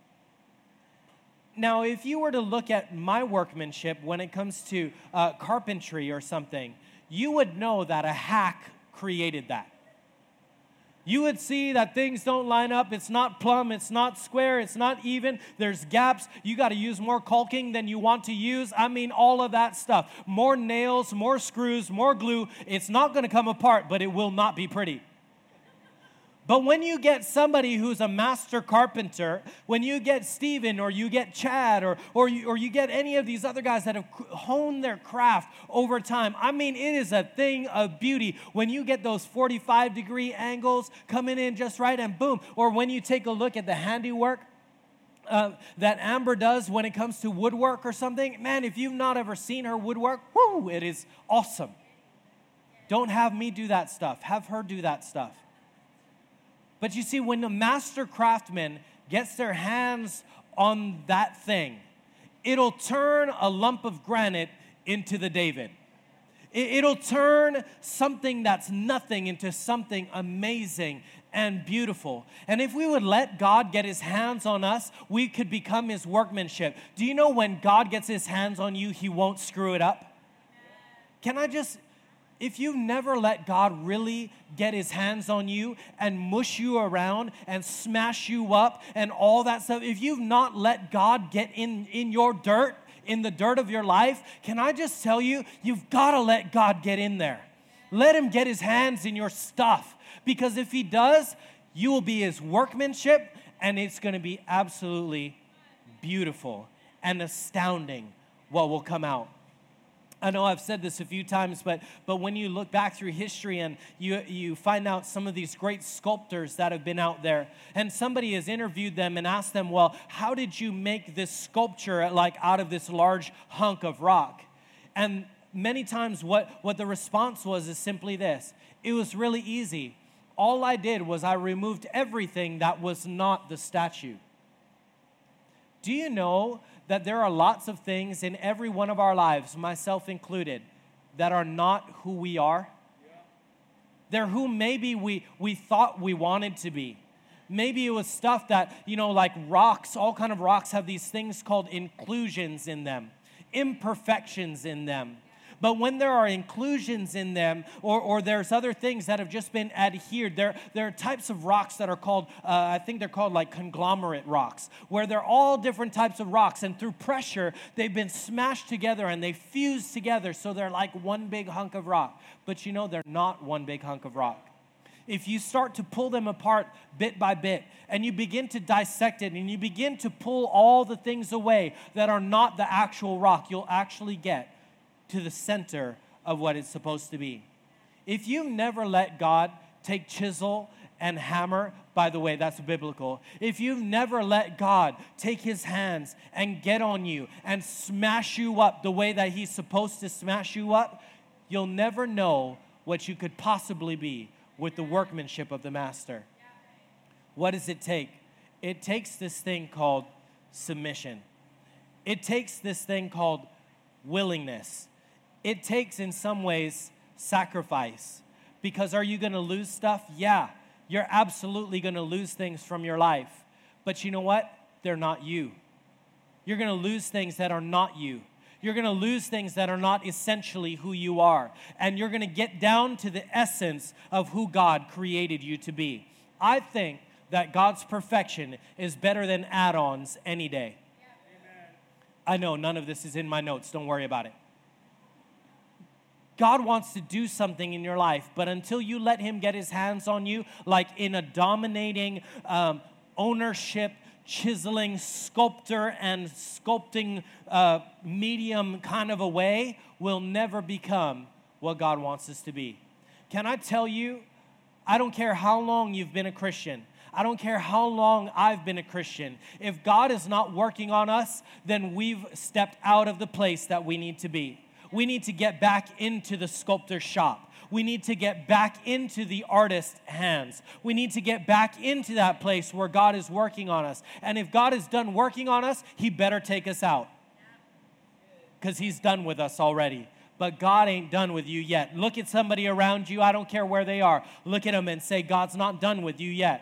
C: Now, if you were to look at my workmanship when it comes to uh, carpentry or something, you would know that a hack created that. You would see that things don't line up. It's not plumb. It's not square. It's not even. There's gaps. You got to use more caulking than you want to use. I mean, all of that stuff. More nails, more screws, more glue. It's not going to come apart, but it will not be pretty. But when you get somebody who's a master carpenter, when you get Stephen or you get Chad or, or, you, or you get any of these other guys that have honed their craft over time, I mean, it is a thing of beauty. When you get those forty-five degree angles coming in just right and boom. Or when you take a look at the handiwork uh, that Amber does when it comes to woodwork or something, man, if you've not ever seen her woodwork, whoo, it is awesome. Don't have me do that stuff. Have her do that stuff. But you see, when the master craftsman gets their hands on that thing, it'll turn a lump of granite into the David. It'll turn something that's nothing into something amazing and beautiful. And if we would let God get His hands on us, we could become His workmanship. Do you know when God gets His hands on you, He won't screw it up? Can I just... If you've never let God really get His hands on you and mush you around and smash you up and all that stuff, if you've not let God get in, in your dirt, in the dirt of your life, can I just tell you, you've got to let God get in there. Let Him get His hands in your stuff. Because if He does, you will be His workmanship and it's going to be absolutely beautiful and astounding what will come out. I know I've said this a few times, but but when you look back through history and you you find out some of these great sculptors that have been out there, and somebody has interviewed them and asked them, well, how did you make this sculpture like out of this large hunk of rock? And many times what, what the response was is simply this. It was really easy. All I did was I removed everything that was not the statue. Do you know that there are lots of things in every one of our lives, myself included, that are not who we are? Yeah. They're who maybe we, we thought we wanted to be. Maybe it was stuff that, you know, like rocks, all kind of rocks have these things called inclusions in them, imperfections in them. But when there are inclusions in them, or, or there's other things that have just been adhered, there, there are types of rocks that are called, uh, I think they're called like conglomerate rocks, where they're all different types of rocks, and through pressure, they've been smashed together and they fuse together, so they're like one big hunk of rock. But you know, they're not one big hunk of rock. If you start to pull them apart bit by bit, and you begin to dissect it, and you begin to pull all the things away that are not the actual rock, you'll actually get to the center of what it's supposed to be. If you never let God take chisel and hammer, by the way, that's biblical. If you've never let God take his hands and get on you and smash you up the way that he's supposed to smash you up, you'll never know what you could possibly be with the workmanship of the master. What does it take? It takes this thing called submission. It takes this thing called willingness. It takes, in some ways, sacrifice. Because are you going to lose stuff? Yeah, you're absolutely going to lose things from your life. But you know what? They're not you. You're going to lose things that are not you. You're going to lose things that are not essentially who you are. And you're going to get down to the essence of who God created you to be. I think that God's perfection is better than add-ons any day. Yeah. I know none of this is in my notes. Don't worry about it. God wants to do something in your life, but until you let him get his hands on you, like in a dominating um, ownership, chiseling sculptor and sculpting uh, medium kind of a way, we'll never become what God wants us to be. Can I tell you, I don't care how long you've been a Christian. I don't care how long I've been a Christian. If God is not working on us, then we've stepped out of the place that we need to be. We need to get back into the sculptor's shop. We need to get back into the artist's hands. We need to get back into that place where God is working on us. And if God is done working on us, he better take us out. Because he's done with us already. But God ain't done with you yet. Look at somebody around you. I don't care where they are. Look at them and say, God's not done with you yet.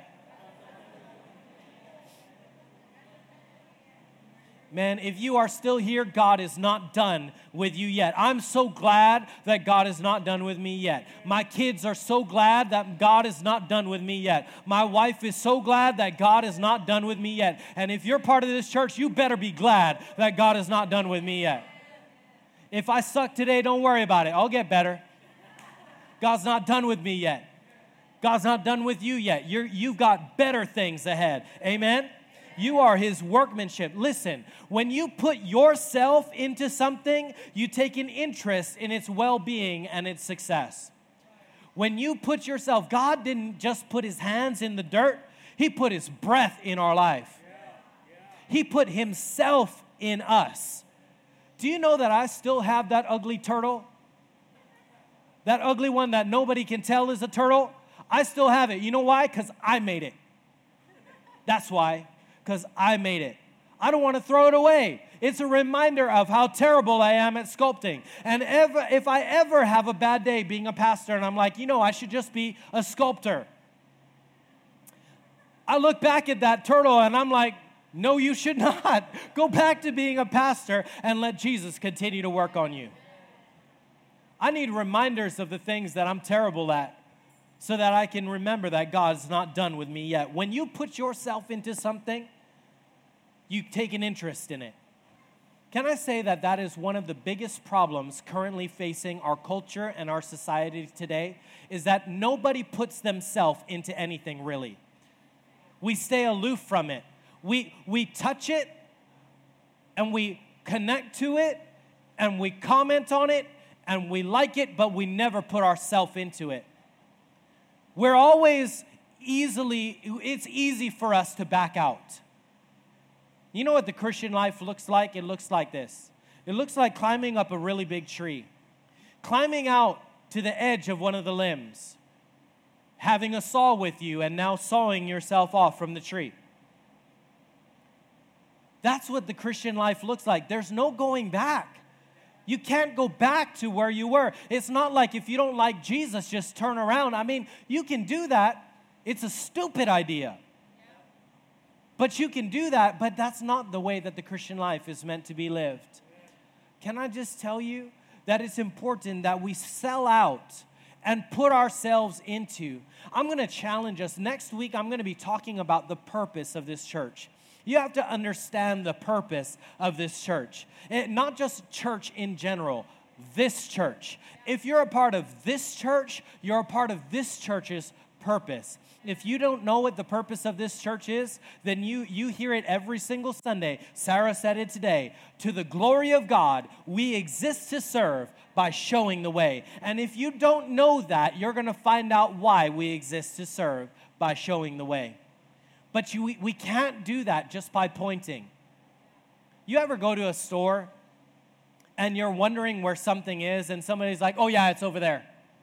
C: Man, if you are still here, God is not done with you yet. I'm so glad that God is not done with me yet. My kids are so glad that God is not done with me yet. My wife is so glad that God is not done with me yet. And if you're part of this church, you better be glad that God is not done with me yet. If I suck today, don't worry about it. I'll get better. God's not done with me yet. God's not done with you yet. You're, you've got better things ahead. Amen? You are his workmanship. Listen, when you put yourself into something, you take an interest in its well-being and its success. When you put yourself, God didn't just put his hands in the dirt. He put his breath in our life. He put himself in us. Do you know that I still have that ugly turtle? That ugly one that nobody can tell is a turtle? I still have it. You know why? Because I made it. That's why. Because I made it. I don't want to throw it away. It's a reminder of how terrible I am at sculpting. And ever, if I ever have a bad day being a pastor and I'm like, you know, I should just be a sculptor. I look back at that turtle and I'm like, no, you should not. Go back to being a pastor and let Jesus continue to work on you. I need reminders of the things that I'm terrible at, so that I can remember that God's not done with me yet. When you put yourself into something, you take an interest in it. Can I say that that is one of the biggest problems currently facing our culture and our society today, is that nobody puts themselves into anything really. We stay aloof from it. We, we touch it, and we connect to it, and we comment on it, and we like it, but we never put ourselves into it. We're always easily, it's easy for us to back out. You know what the Christian life looks like? It looks like this. It looks like climbing up a really big tree, climbing out to the edge of one of the limbs, having a saw with you, and now sawing yourself off from the tree. That's what the Christian life looks like. There's no going back. You can't go back to where you were. It's not like if you don't like Jesus, just turn around. I mean, you can do that. It's a stupid idea. But you can do that, but that's not the way that the Christian life is meant to be lived. Can I just tell you that it's important that we sell out and put ourselves into? I'm going to challenge us. Next week, I'm going to be talking about the purpose of this church. You have to understand the purpose of this church. It, not just church in general, this church. If you're a part of this church, you're a part of this church's purpose. If you don't know what the purpose of this church is, then you, you hear it every single Sunday. Sarah said it today. To the glory of God, we exist to serve by showing the way. And if you don't know that, you're going to find out why we exist to serve by showing the way. But you, we, we can't do that just by pointing. You ever go to a store and you're wondering where something is and somebody's like, oh yeah, it's over there.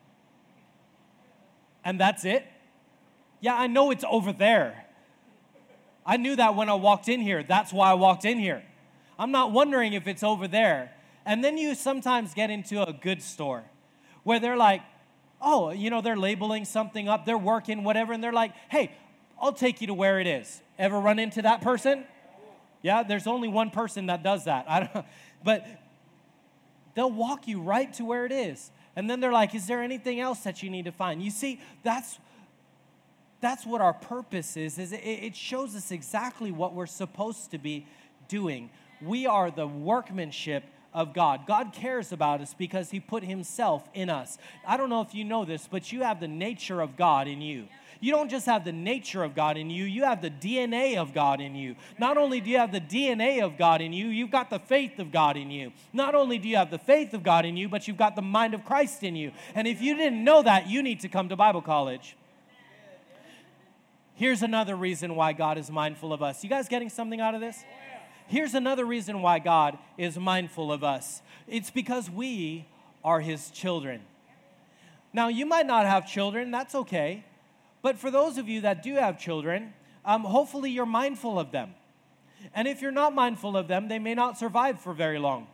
C: And that's it? Yeah, I know it's over there. I knew that when I walked in here. That's why I walked in here. I'm not wondering if it's over there. And then you sometimes get into a goods store where they're like, oh, you know, they're labeling something up, they're working, whatever, and they're like, hey, I'll take you to where it is. Ever run into that person? Yeah, there's only one person that does that. I don't, but they'll walk you right to where it is. And then they're like, is there anything else that you need to find? You see, that's that's what our purpose is. is it, it shows us exactly what we're supposed to be doing. We are the workmanship of God. God cares about us because he put himself in us. I don't know if you know this, but you have the nature of God in you. You don't just have the nature of God in you, you have the D N A of God in you. Not only do you have the D N A of God in you, you've got the faith of God in you. Not only do you have the faith of God in you, but you've got the mind of Christ in you. And if you didn't know that, you need to come to Bible college. Here's another reason why God is mindful of us. You guys getting something out of this? Here's another reason why God is mindful of us. It's because we are his children. Now, you might not have children, that's okay. But for those of you that do have children, um, hopefully you're mindful of them. And if you're not mindful of them, they may not survive for very long.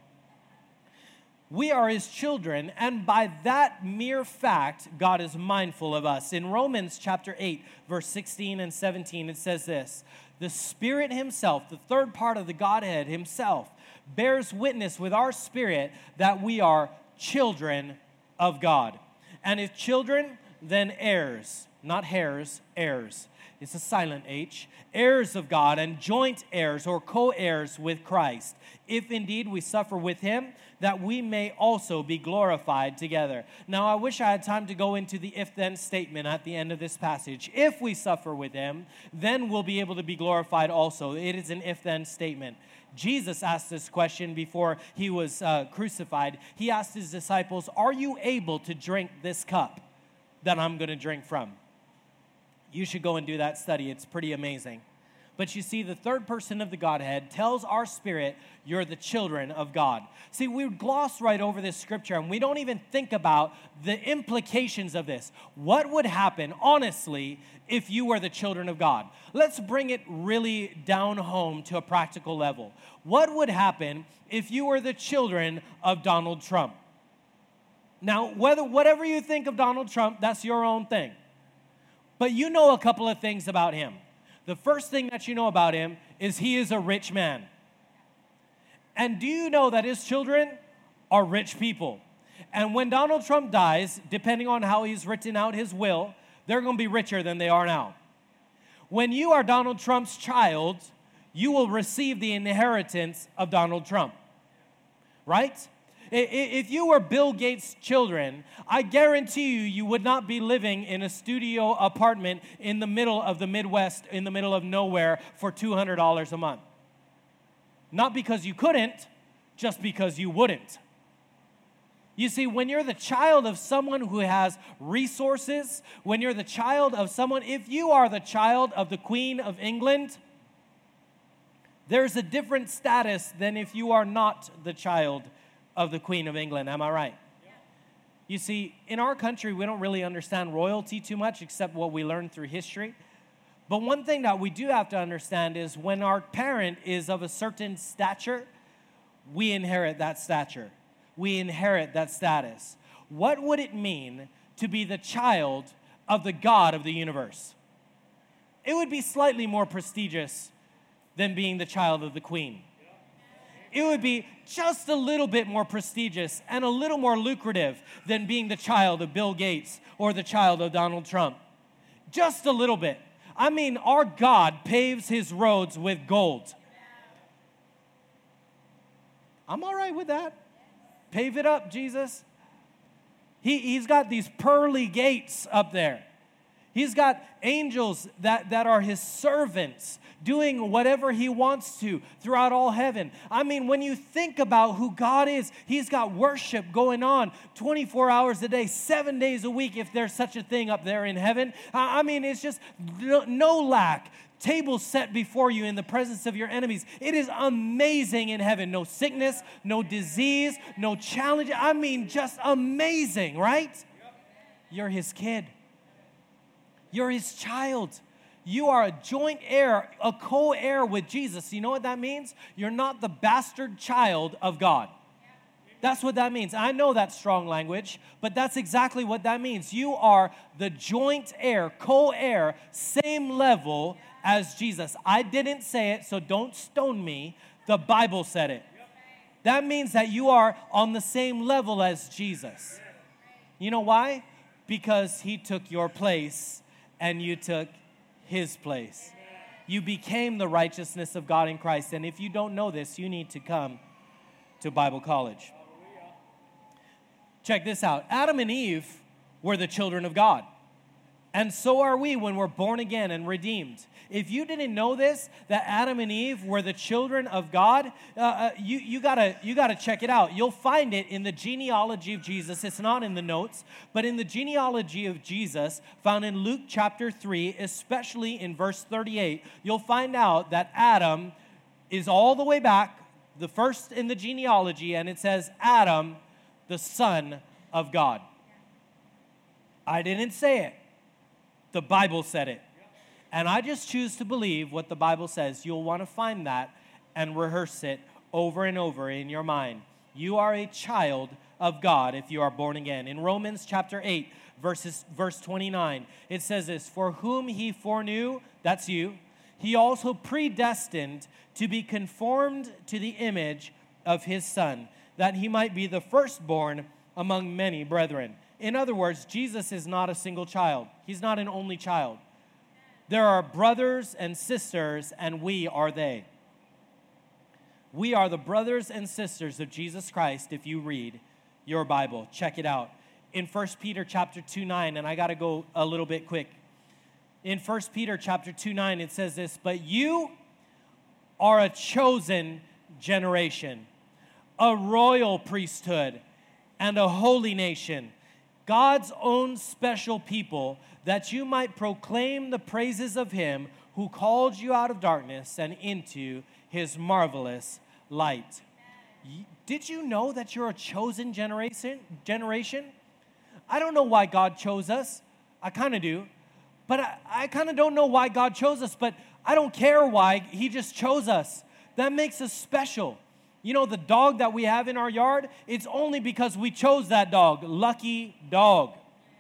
C: We are his children, and by that mere fact, God is mindful of us. In Romans chapter eight, verse sixteen and seventeen, it says this: the Spirit himself, the third part of the Godhead himself, bears witness with our spirit that we are children of God. And if children, then heirs. Not hairs, heirs. It's a silent H. Heirs of God and joint heirs or co-heirs with Christ, if indeed we suffer with him, that we may also be glorified together. Now, I wish I had time to go into the if-then statement at the end of this passage. If we suffer with him, then we'll be able to be glorified also. It is an if-then statement. Jesus asked this question before he was uh, crucified. He asked his disciples, are you able to drink this cup that I'm going to drink from? You should go and do that study. It's pretty amazing. But you see, the third person of the Godhead tells our spirit, you're the children of God. See, we gloss right over this scripture, and we don't even think about the implications of this. What would happen, honestly, if you were the children of God? Let's bring it really down home to a practical level. What would happen if you were the children of Donald Trump? Now, whether whatever you think of Donald Trump, that's your own thing. But you know a couple of things about him. The first thing that you know about him is he is a rich man. And do you know that his children are rich people? And when Donald Trump dies, depending on how he's written out his will, they're going to be richer than they are now. When you are Donald Trump's child, you will receive the inheritance of Donald Trump. Right? I- i- If you were Bill Gates' children, I guarantee you, you would not be living in a studio apartment in the middle of the Midwest, in the middle of nowhere, for two hundred dollars a month. Not because you couldn't, just because you wouldn't. You see, when you're the child of someone who has resources, when you're the child of someone, if you are the child of the Queen of England, there's a different status than if you are not the child of the Queen of England. Am I right? Yeah. You see, in our country, we don't really understand royalty too much except what we learn through history. But one thing that we do have to understand is when our parent is of a certain stature, we inherit that stature. We inherit that status. What would it mean to be the child of the God of the universe? It would be slightly more prestigious than being the child of the Queen. It would be just a little bit more prestigious and a little more lucrative than being the child of Bill Gates or the child of Donald Trump. Just a little bit. I mean, our God paves his roads with gold. I'm all right with that. Pave it up, Jesus. He, he's got these pearly gates up there. He's got angels that, that are his servants doing whatever he wants to throughout all heaven. I mean, when you think about who God is, he's got worship going on twenty-four hours a day, seven days a week, if there's such a thing up there in heaven. I mean, it's just no, no lack. Tables set before you in the presence of your enemies. It is amazing in heaven. No sickness, no disease, no challenge. I mean, just amazing, right? You're his kid. You're his child. You are a joint heir, a co-heir with Jesus. You know what that means? You're not the bastard child of God. That's what that means. I know that's strong language, but that's exactly what that means. You are the joint heir, co-heir, same level as Jesus. I didn't say it, so don't stone me. The Bible said it. That means that you are on the same level as Jesus. You know why? Because he took your place and you took his place. You became the righteousness of God in Christ. And if you don't know this, you need to come to Bible college. Check this out. Adam and Eve were the children of God. And so are we when we're born again and redeemed. If you didn't know this, that Adam and Eve were the children of God, uh, uh, you, you gotta, you gotta check it out. You'll find it in the genealogy of Jesus. It's not in the notes, but in the genealogy of Jesus, found in Luke chapter three, especially in verse thirty-eight, you'll find out that Adam is all the way back, the first in the genealogy, and it says Adam, the son of God. I didn't say it. The Bible said it. And I just choose to believe what the Bible says. You'll want to find that and rehearse it over and over in your mind. You are a child of God if you are born again. In Romans chapter eight, verses, verse twenty-nine, it says this, "For whom he foreknew," that's you, "he also predestined to be conformed to the image of his Son, that he might be the firstborn among many brethren." In other words, Jesus is not a single child. He's not an only child. There are brothers and sisters, and we are they. We are the brothers and sisters of Jesus Christ if you read your Bible. Check it out. In First Peter chapter two nine, and I got to go a little bit quick. In First Peter chapter two nine, it says this, "But you are a chosen generation, a royal priesthood, and a holy nation, God's own special people, that you might proclaim the praises of him who called you out of darkness and into his marvelous light." Did you know that you're a chosen generation? Generation? I don't know why God chose us. I kind of do. But I, I kind of don't know why God chose us, but I don't care why. He just chose us. That makes us special. You know, the dog that we have in our yard, it's only because we chose that dog. Lucky dog.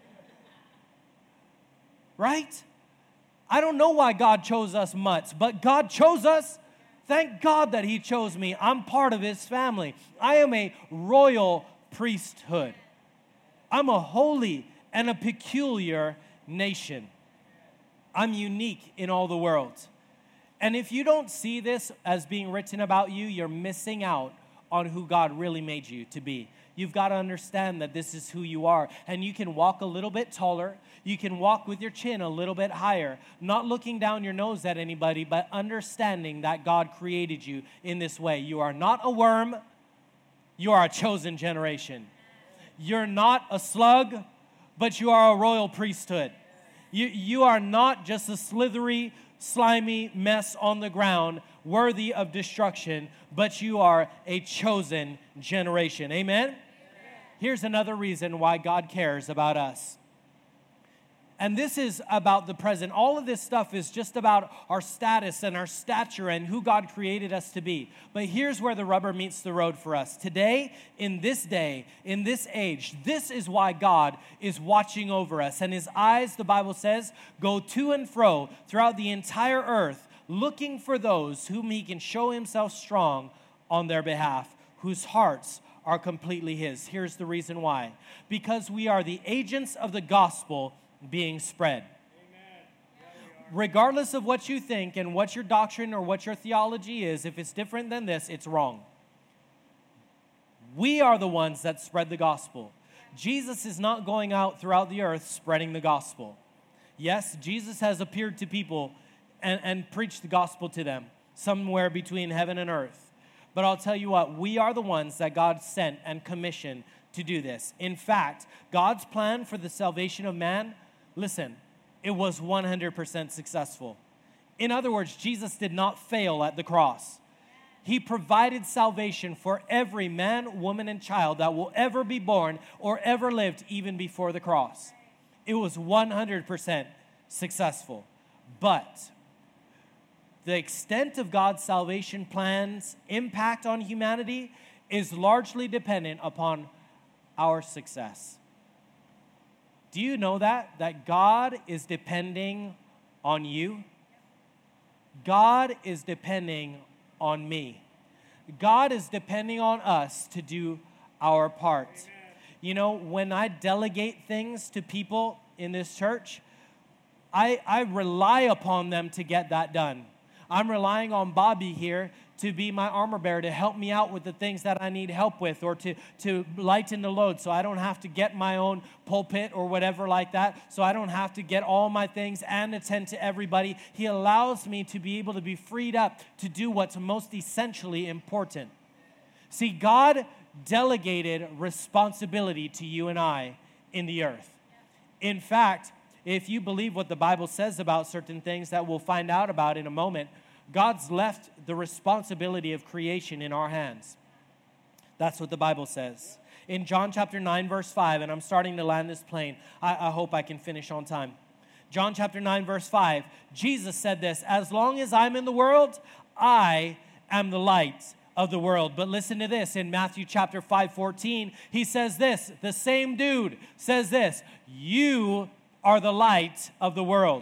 C: Right? I don't know why God chose us mutts, but God chose us. Thank God that he chose me. I'm part of his family. I am a royal priesthood. I'm a holy and a peculiar nation. I'm unique in all the world. And if you don't see this as being written about you, you're missing out on who God really made you to be. You've got to understand that this is who you are. And you can walk a little bit taller. You can walk with your chin a little bit higher, not looking down your nose at anybody, but understanding that God created you in this way. You are not a worm. You are a chosen generation. You're not a slug, but you are a royal priesthood. You, you are not just a slithery, slimy mess on the ground, worthy of destruction, but you are a chosen generation. Amen? Here's another reason why God cares about us. And this is about the present. All of this stuff is just about our status and our stature and who God created us to be. But here's where the rubber meets the road for us. Today, in this day, in this age, this is why God is watching over us. And his eyes, the Bible says, go to and fro throughout the entire earth, looking for those whom he can show himself strong on their behalf, whose hearts are completely his. Here's the reason why. Because we are the agents of the gospel being spread. Amen. Regardless of what you think and what your doctrine or what your theology is, if it's different than this, it's wrong. We are the ones that spread the gospel. Jesus is not going out throughout the earth spreading the gospel. Yes, Jesus has appeared to people and, and preached the gospel to them somewhere between heaven and earth. But I'll tell you what, we are the ones that God sent and commissioned to do this. In fact, God's plan for the salvation of man, listen, it was one hundred percent successful. In other words, Jesus did not fail at the cross. He provided salvation for every man, woman, and child that will ever be born or ever lived even before the cross. It was one hundred percent successful. But the extent of God's salvation plan's impact on humanity is largely dependent upon our success. Do you know that? That God is depending on you? God is depending on me. God is depending on us to do our part. Amen. You know, when I delegate things to people in this church, I, I rely upon them to get that done. I'm relying on Bobby here to be my armor bearer, to help me out with the things that I need help with, or to, to lighten the load so I don't have to get my own pulpit or whatever like that, so I don't have to get all my things and attend to everybody. He allows me to be able to be freed up to do what's most essentially important. See, God delegated responsibility to you and I in the earth. In fact, if you believe what the Bible says about certain things that we'll find out about in a moment, God's left the responsibility of creation in our hands. That's what the Bible says. In John chapter nine, verse five, and I'm starting to land this plane. I, I hope I can finish on time. John chapter nine, verse five, Jesus said this, "As long as I'm in the world, I am the light of the world." But listen to this. In Matthew chapter five, fourteen, he says this. The same dude says this, "You are the light of the world.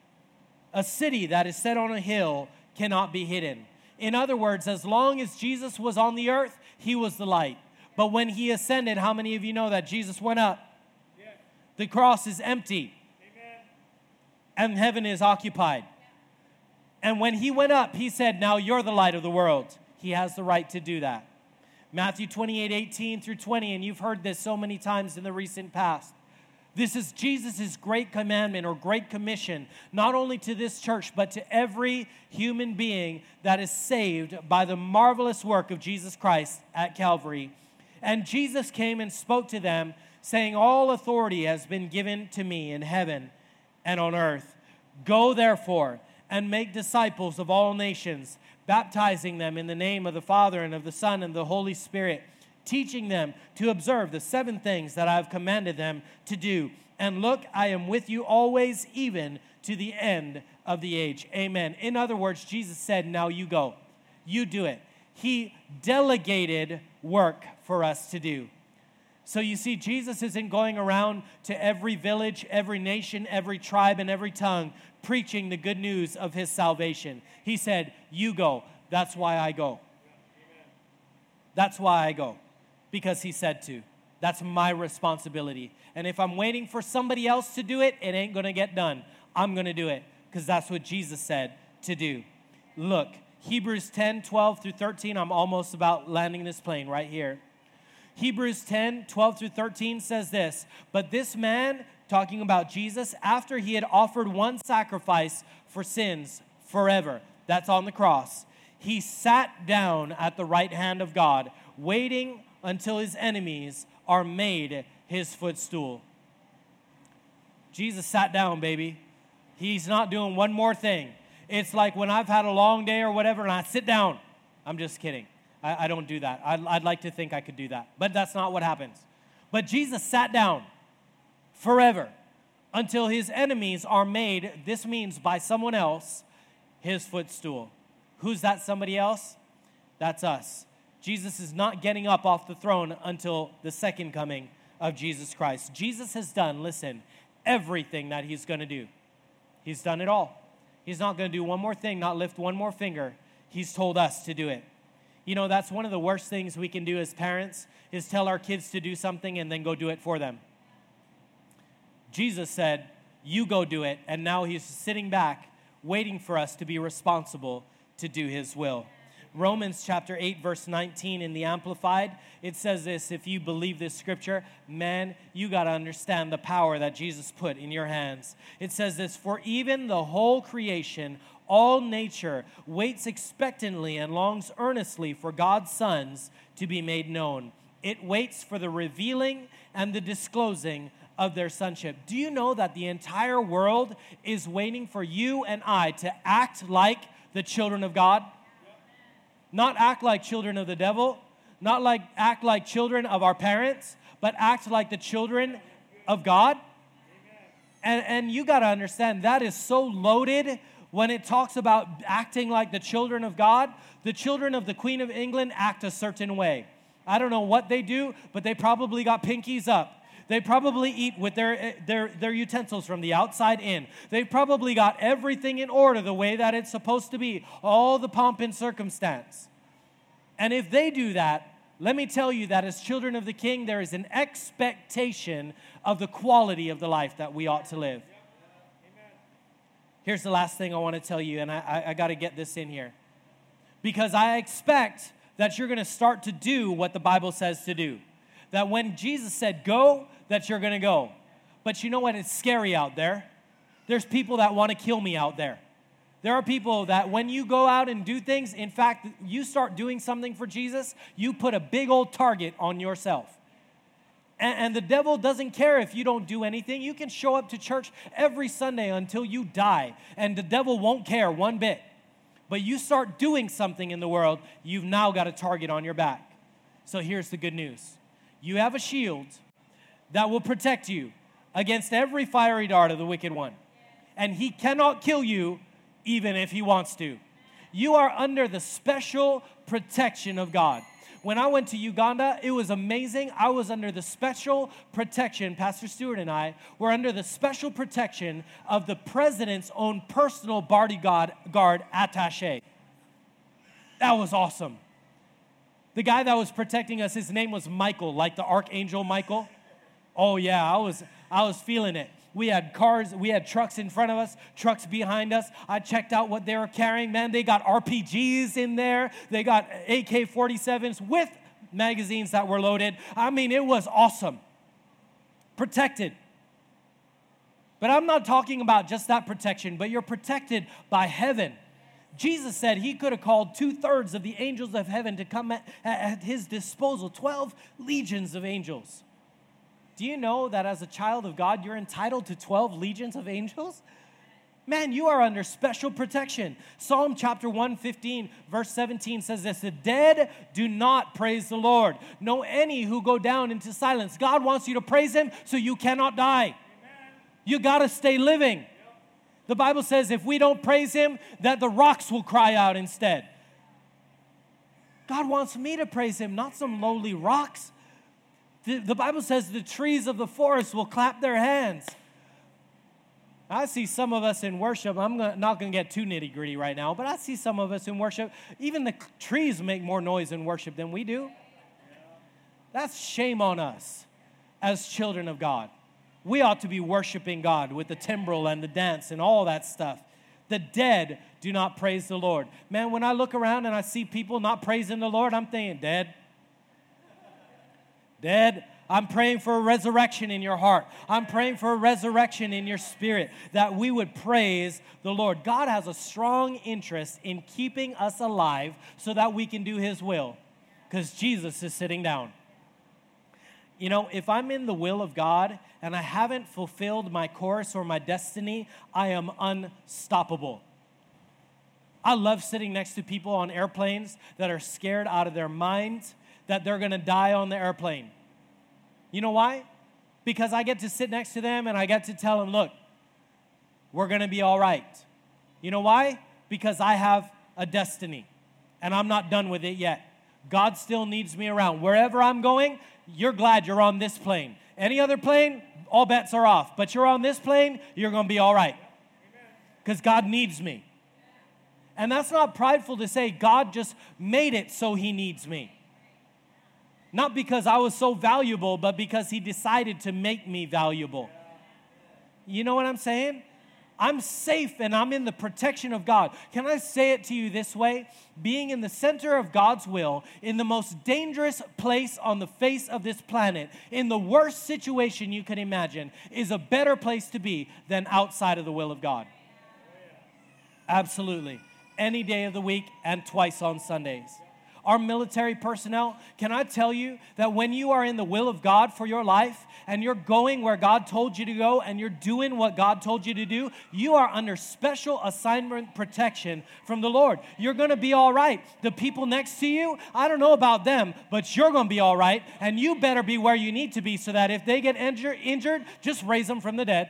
C: A city that is set on a hill cannot be hidden." In other words, as long as Jesus was on the earth, he was the light. But when he ascended, how many of you know that Jesus went up? Yeah. The cross is empty. Amen. And heaven is occupied. Yeah. And when he went up, he said, "Now you're the light of the world." He has the right to do that. Matthew twenty-eight, eighteen through twenty, and you've heard this so many times in the recent past. This is Jesus' great commandment or great commission, not only to this church, but to every human being that is saved by the marvelous work of Jesus Christ at Calvary. And Jesus came and spoke to them, saying, "All authority has been given to me in heaven and on earth. Go therefore and make disciples of all nations, baptizing them in the name of the Father and of the Son and the Holy Spirit, teaching them to observe the seven things that I have commanded them to do. And look, I am with you always, even to the end of the age." Amen. In other words, Jesus said, "Now you go. You do it." He delegated work for us to do. So you see, Jesus isn't going around to every village, every nation, every tribe, and every tongue preaching the good news of his salvation. He said, "You go." That's why I go. That's why I go. Because he said to. That's my responsibility. And if I'm waiting for somebody else to do it, it ain't going to get done. I'm going to do it because that's what Jesus said to do. Look, Hebrews ten, twelve through thirteen. I'm almost about landing this plane right here. Hebrews ten, twelve through thirteen says this, but this man, talking about Jesus, after he had offered one sacrifice for sins forever, that's on the cross, he sat down at the right hand of God, waiting until his enemies are made his footstool. Jesus sat down, baby. He's not doing one more thing. It's like when I've had a long day or whatever and I sit down. I'm just kidding. I, I don't do that. I'd, I'd like to think I could do that, but that's not what happens. But Jesus sat down forever until his enemies are made, this means by someone else, his footstool. Who's that somebody else? That's us. Jesus is not getting up off the throne until the second coming of Jesus Christ. Jesus has done, listen, everything that he's going to do. He's done it all. He's not going to do one more thing, not lift one more finger. He's told us to do it. You know, that's one of the worst things we can do as parents is tell our kids to do something and then go do it for them. Jesus said, you go do it, and now he's sitting back waiting for us to be responsible to do his will. Romans chapter eight, verse nineteen in the Amplified, it says this, if you believe this scripture, man, you got to understand the power that Jesus put in your hands. It says this, for even the whole creation, all nature, waits expectantly and longs earnestly for God's sons to be made known. It waits for the revealing and the disclosing of their sonship. Do you know that the entire world is waiting for you and I to act like the children of God? Not act like children of the devil, not like act like children of our parents, but act like the children of God. And, and you got to understand that is so loaded when it talks about acting like the children of God. The children of the Queen of England act a certain way. I don't know what they do, but they probably got pinkies up. They probably eat with their, their, their utensils from the outside in. They probably got everything in order the way that it's supposed to be, all the pomp and circumstance. And if they do that, let me tell you that as children of the King, there is an expectation of the quality of the life that we ought to live. Here's the last thing I want to tell you, and I, I, I got to get this in here. Because I expect that you're going to start to do what the Bible says to do. That when Jesus said go, that you're going to go. But you know what? It's scary out there. There's people that want to kill me out there. There are people that when you go out and do things, in fact, you start doing something for Jesus, you put a big old target on yourself. And, and the devil doesn't care if you don't do anything. You can show up to church every Sunday until you die, and the devil won't care one bit. But you start doing something in the world, you've now got a target on your back. So here's the good news. You have a shield that will protect you against every fiery dart of the wicked one. And he cannot kill you even if he wants to. You are under the special protection of God. When I went to Uganda, it was amazing. I was under the special protection, Pastor Stewart and I were under the special protection of the president's own personal bodyguard guard attaché. That was awesome. The guy that was protecting us, his name was Michael, like the Archangel Michael. Oh yeah, I was I was feeling it. We had cars, we had trucks in front of us, trucks behind us. I checked out what they were carrying. Man, they got R P Gs in there. They got A K forty-sevens with magazines that were loaded. I mean, it was awesome. Protected. But I'm not talking about just that protection, but you're protected by heaven. Jesus said he could have called two-thirds of the angels of heaven to come at, at his disposal, twelve legions of angels. Do you know that as a child of God, you're entitled to twelve legions of angels? Man, you are under special protection. Psalm chapter one fifteen, verse seventeen says this, the dead do not praise the Lord. No, any who go down into silence. God wants you to praise him so you cannot die. Amen. You got to stay living. The Bible says if we don't praise him, that the rocks will cry out instead. God wants me to praise him, not some lowly rocks. The, the Bible says the trees of the forest will clap their hands. I see some of us in worship. I'm gonna, not going to get too nitty gritty right now, but I see some of us in worship. Even the trees make more noise in worship than we do. That's shame on us as children of God. We ought to be worshiping God with the timbrel and the dance and all that stuff. The dead do not praise the Lord. Man, when I look around and I see people not praising the Lord, I'm thinking, dead. Dead. I'm praying for a resurrection in your heart. I'm praying for a resurrection in your spirit, that we would praise the Lord. God has a strong interest in keeping us alive so that we can do His will, because Jesus is sitting down. You know, if I'm in the will of God and I haven't fulfilled my course or my destiny, I am unstoppable. I love sitting next to people on airplanes that are scared out of their minds that they're going to die on the airplane. You know why? Because I get to sit next to them and I get to tell them, look, we're going to be all right. You know why? Because I have a destiny and I'm not done with it yet. God still needs me around. Wherever I'm going, you're glad you're on this plane. Any other plane, all bets are off. But you're on this plane, you're going to be all right. Because God needs me. And that's not prideful to say God just made it so He needs me. Not because I was so valuable, but because He decided to make me valuable. You know what I'm saying? I'm safe and I'm in the protection of God. Can I say it to you this way? Being in the center of God's will, in the most dangerous place on the face of this planet, in the worst situation you can imagine, is a better place to be than outside of the will of God. Absolutely. Any day of the week and twice on Sundays. Our military personnel, can I tell you that when you are in the will of God for your life and you're going where God told you to go and you're doing what God told you to do, you are under special assignment protection from the Lord. You're going to be all right. The people next to you, I don't know about them, but you're going to be all right, and you better be where you need to be so that if they get injur- injured, just raise them from the dead.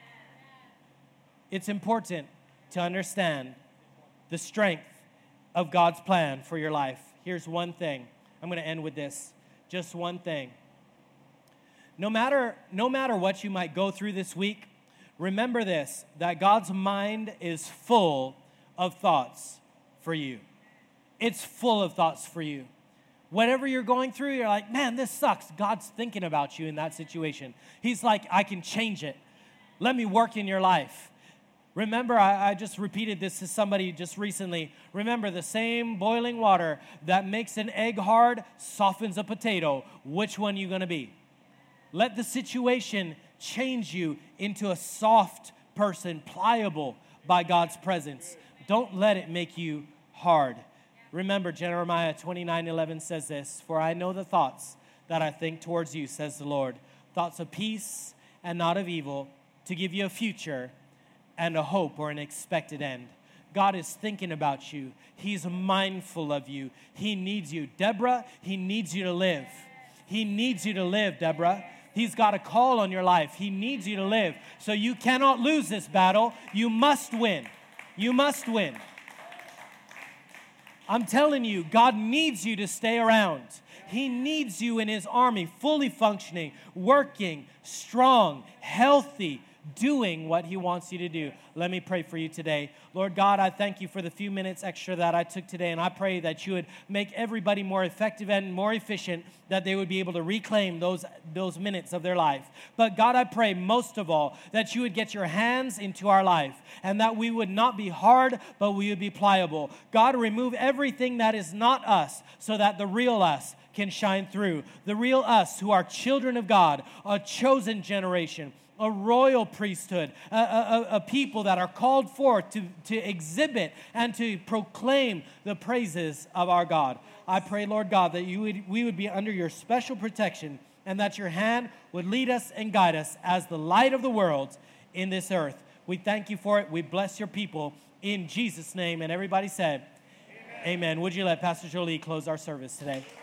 C: It's important to understand the strength of God's plan for your life. Here's one thing. I'm going to end with this. Just one thing. No matter, no matter what you might go through this week, remember this, that God's mind is full of thoughts for you. It's full of thoughts for you. Whatever you're going through, you're like, man, this sucks. God's thinking about you in that situation. He's like, I can change it. Let me work in your life. Remember, I, I just repeated this to somebody just recently. Remember, the same boiling water that makes an egg hard softens a potato. Which one are you going to be? Let the situation change you into a soft person, pliable by God's presence. Don't let it make you hard. Remember, Jeremiah twenty-nine eleven says this, for I know the thoughts that I think towards you, says the Lord, thoughts of peace and not of evil, to give you a future and a hope or an expected end. God is thinking about you. He's mindful of you. He needs you. Deborah, He needs you to live. He needs you to live, Deborah. He's got a call on your life. He needs you to live. So you cannot lose this battle. You must win. You must win. I'm telling you, God needs you to stay around. He needs you in His army, fully functioning, working, strong, healthy, doing what He wants you to do. Let me pray for you today. Lord God, I thank you for the few minutes extra that I took today, and I pray that you would make everybody more effective and more efficient, that they would be able to reclaim those, those minutes of their life. But God, I pray most of all that you would get your hands into our life, and that we would not be hard, but we would be pliable. God, remove everything that is not us so that the real us can shine through. The real us who are children of God, a chosen generation, a royal priesthood, a, a, a people that are called forth to, to exhibit and to proclaim the praises of our God. I pray, Lord God, that you would, we would be under your special protection, and that your hand would lead us and guide us as the light of the world in this earth. We thank you for it. We bless your people in Jesus' name. And everybody said, amen. Amen. Would you let Pastor Jolie close our service today?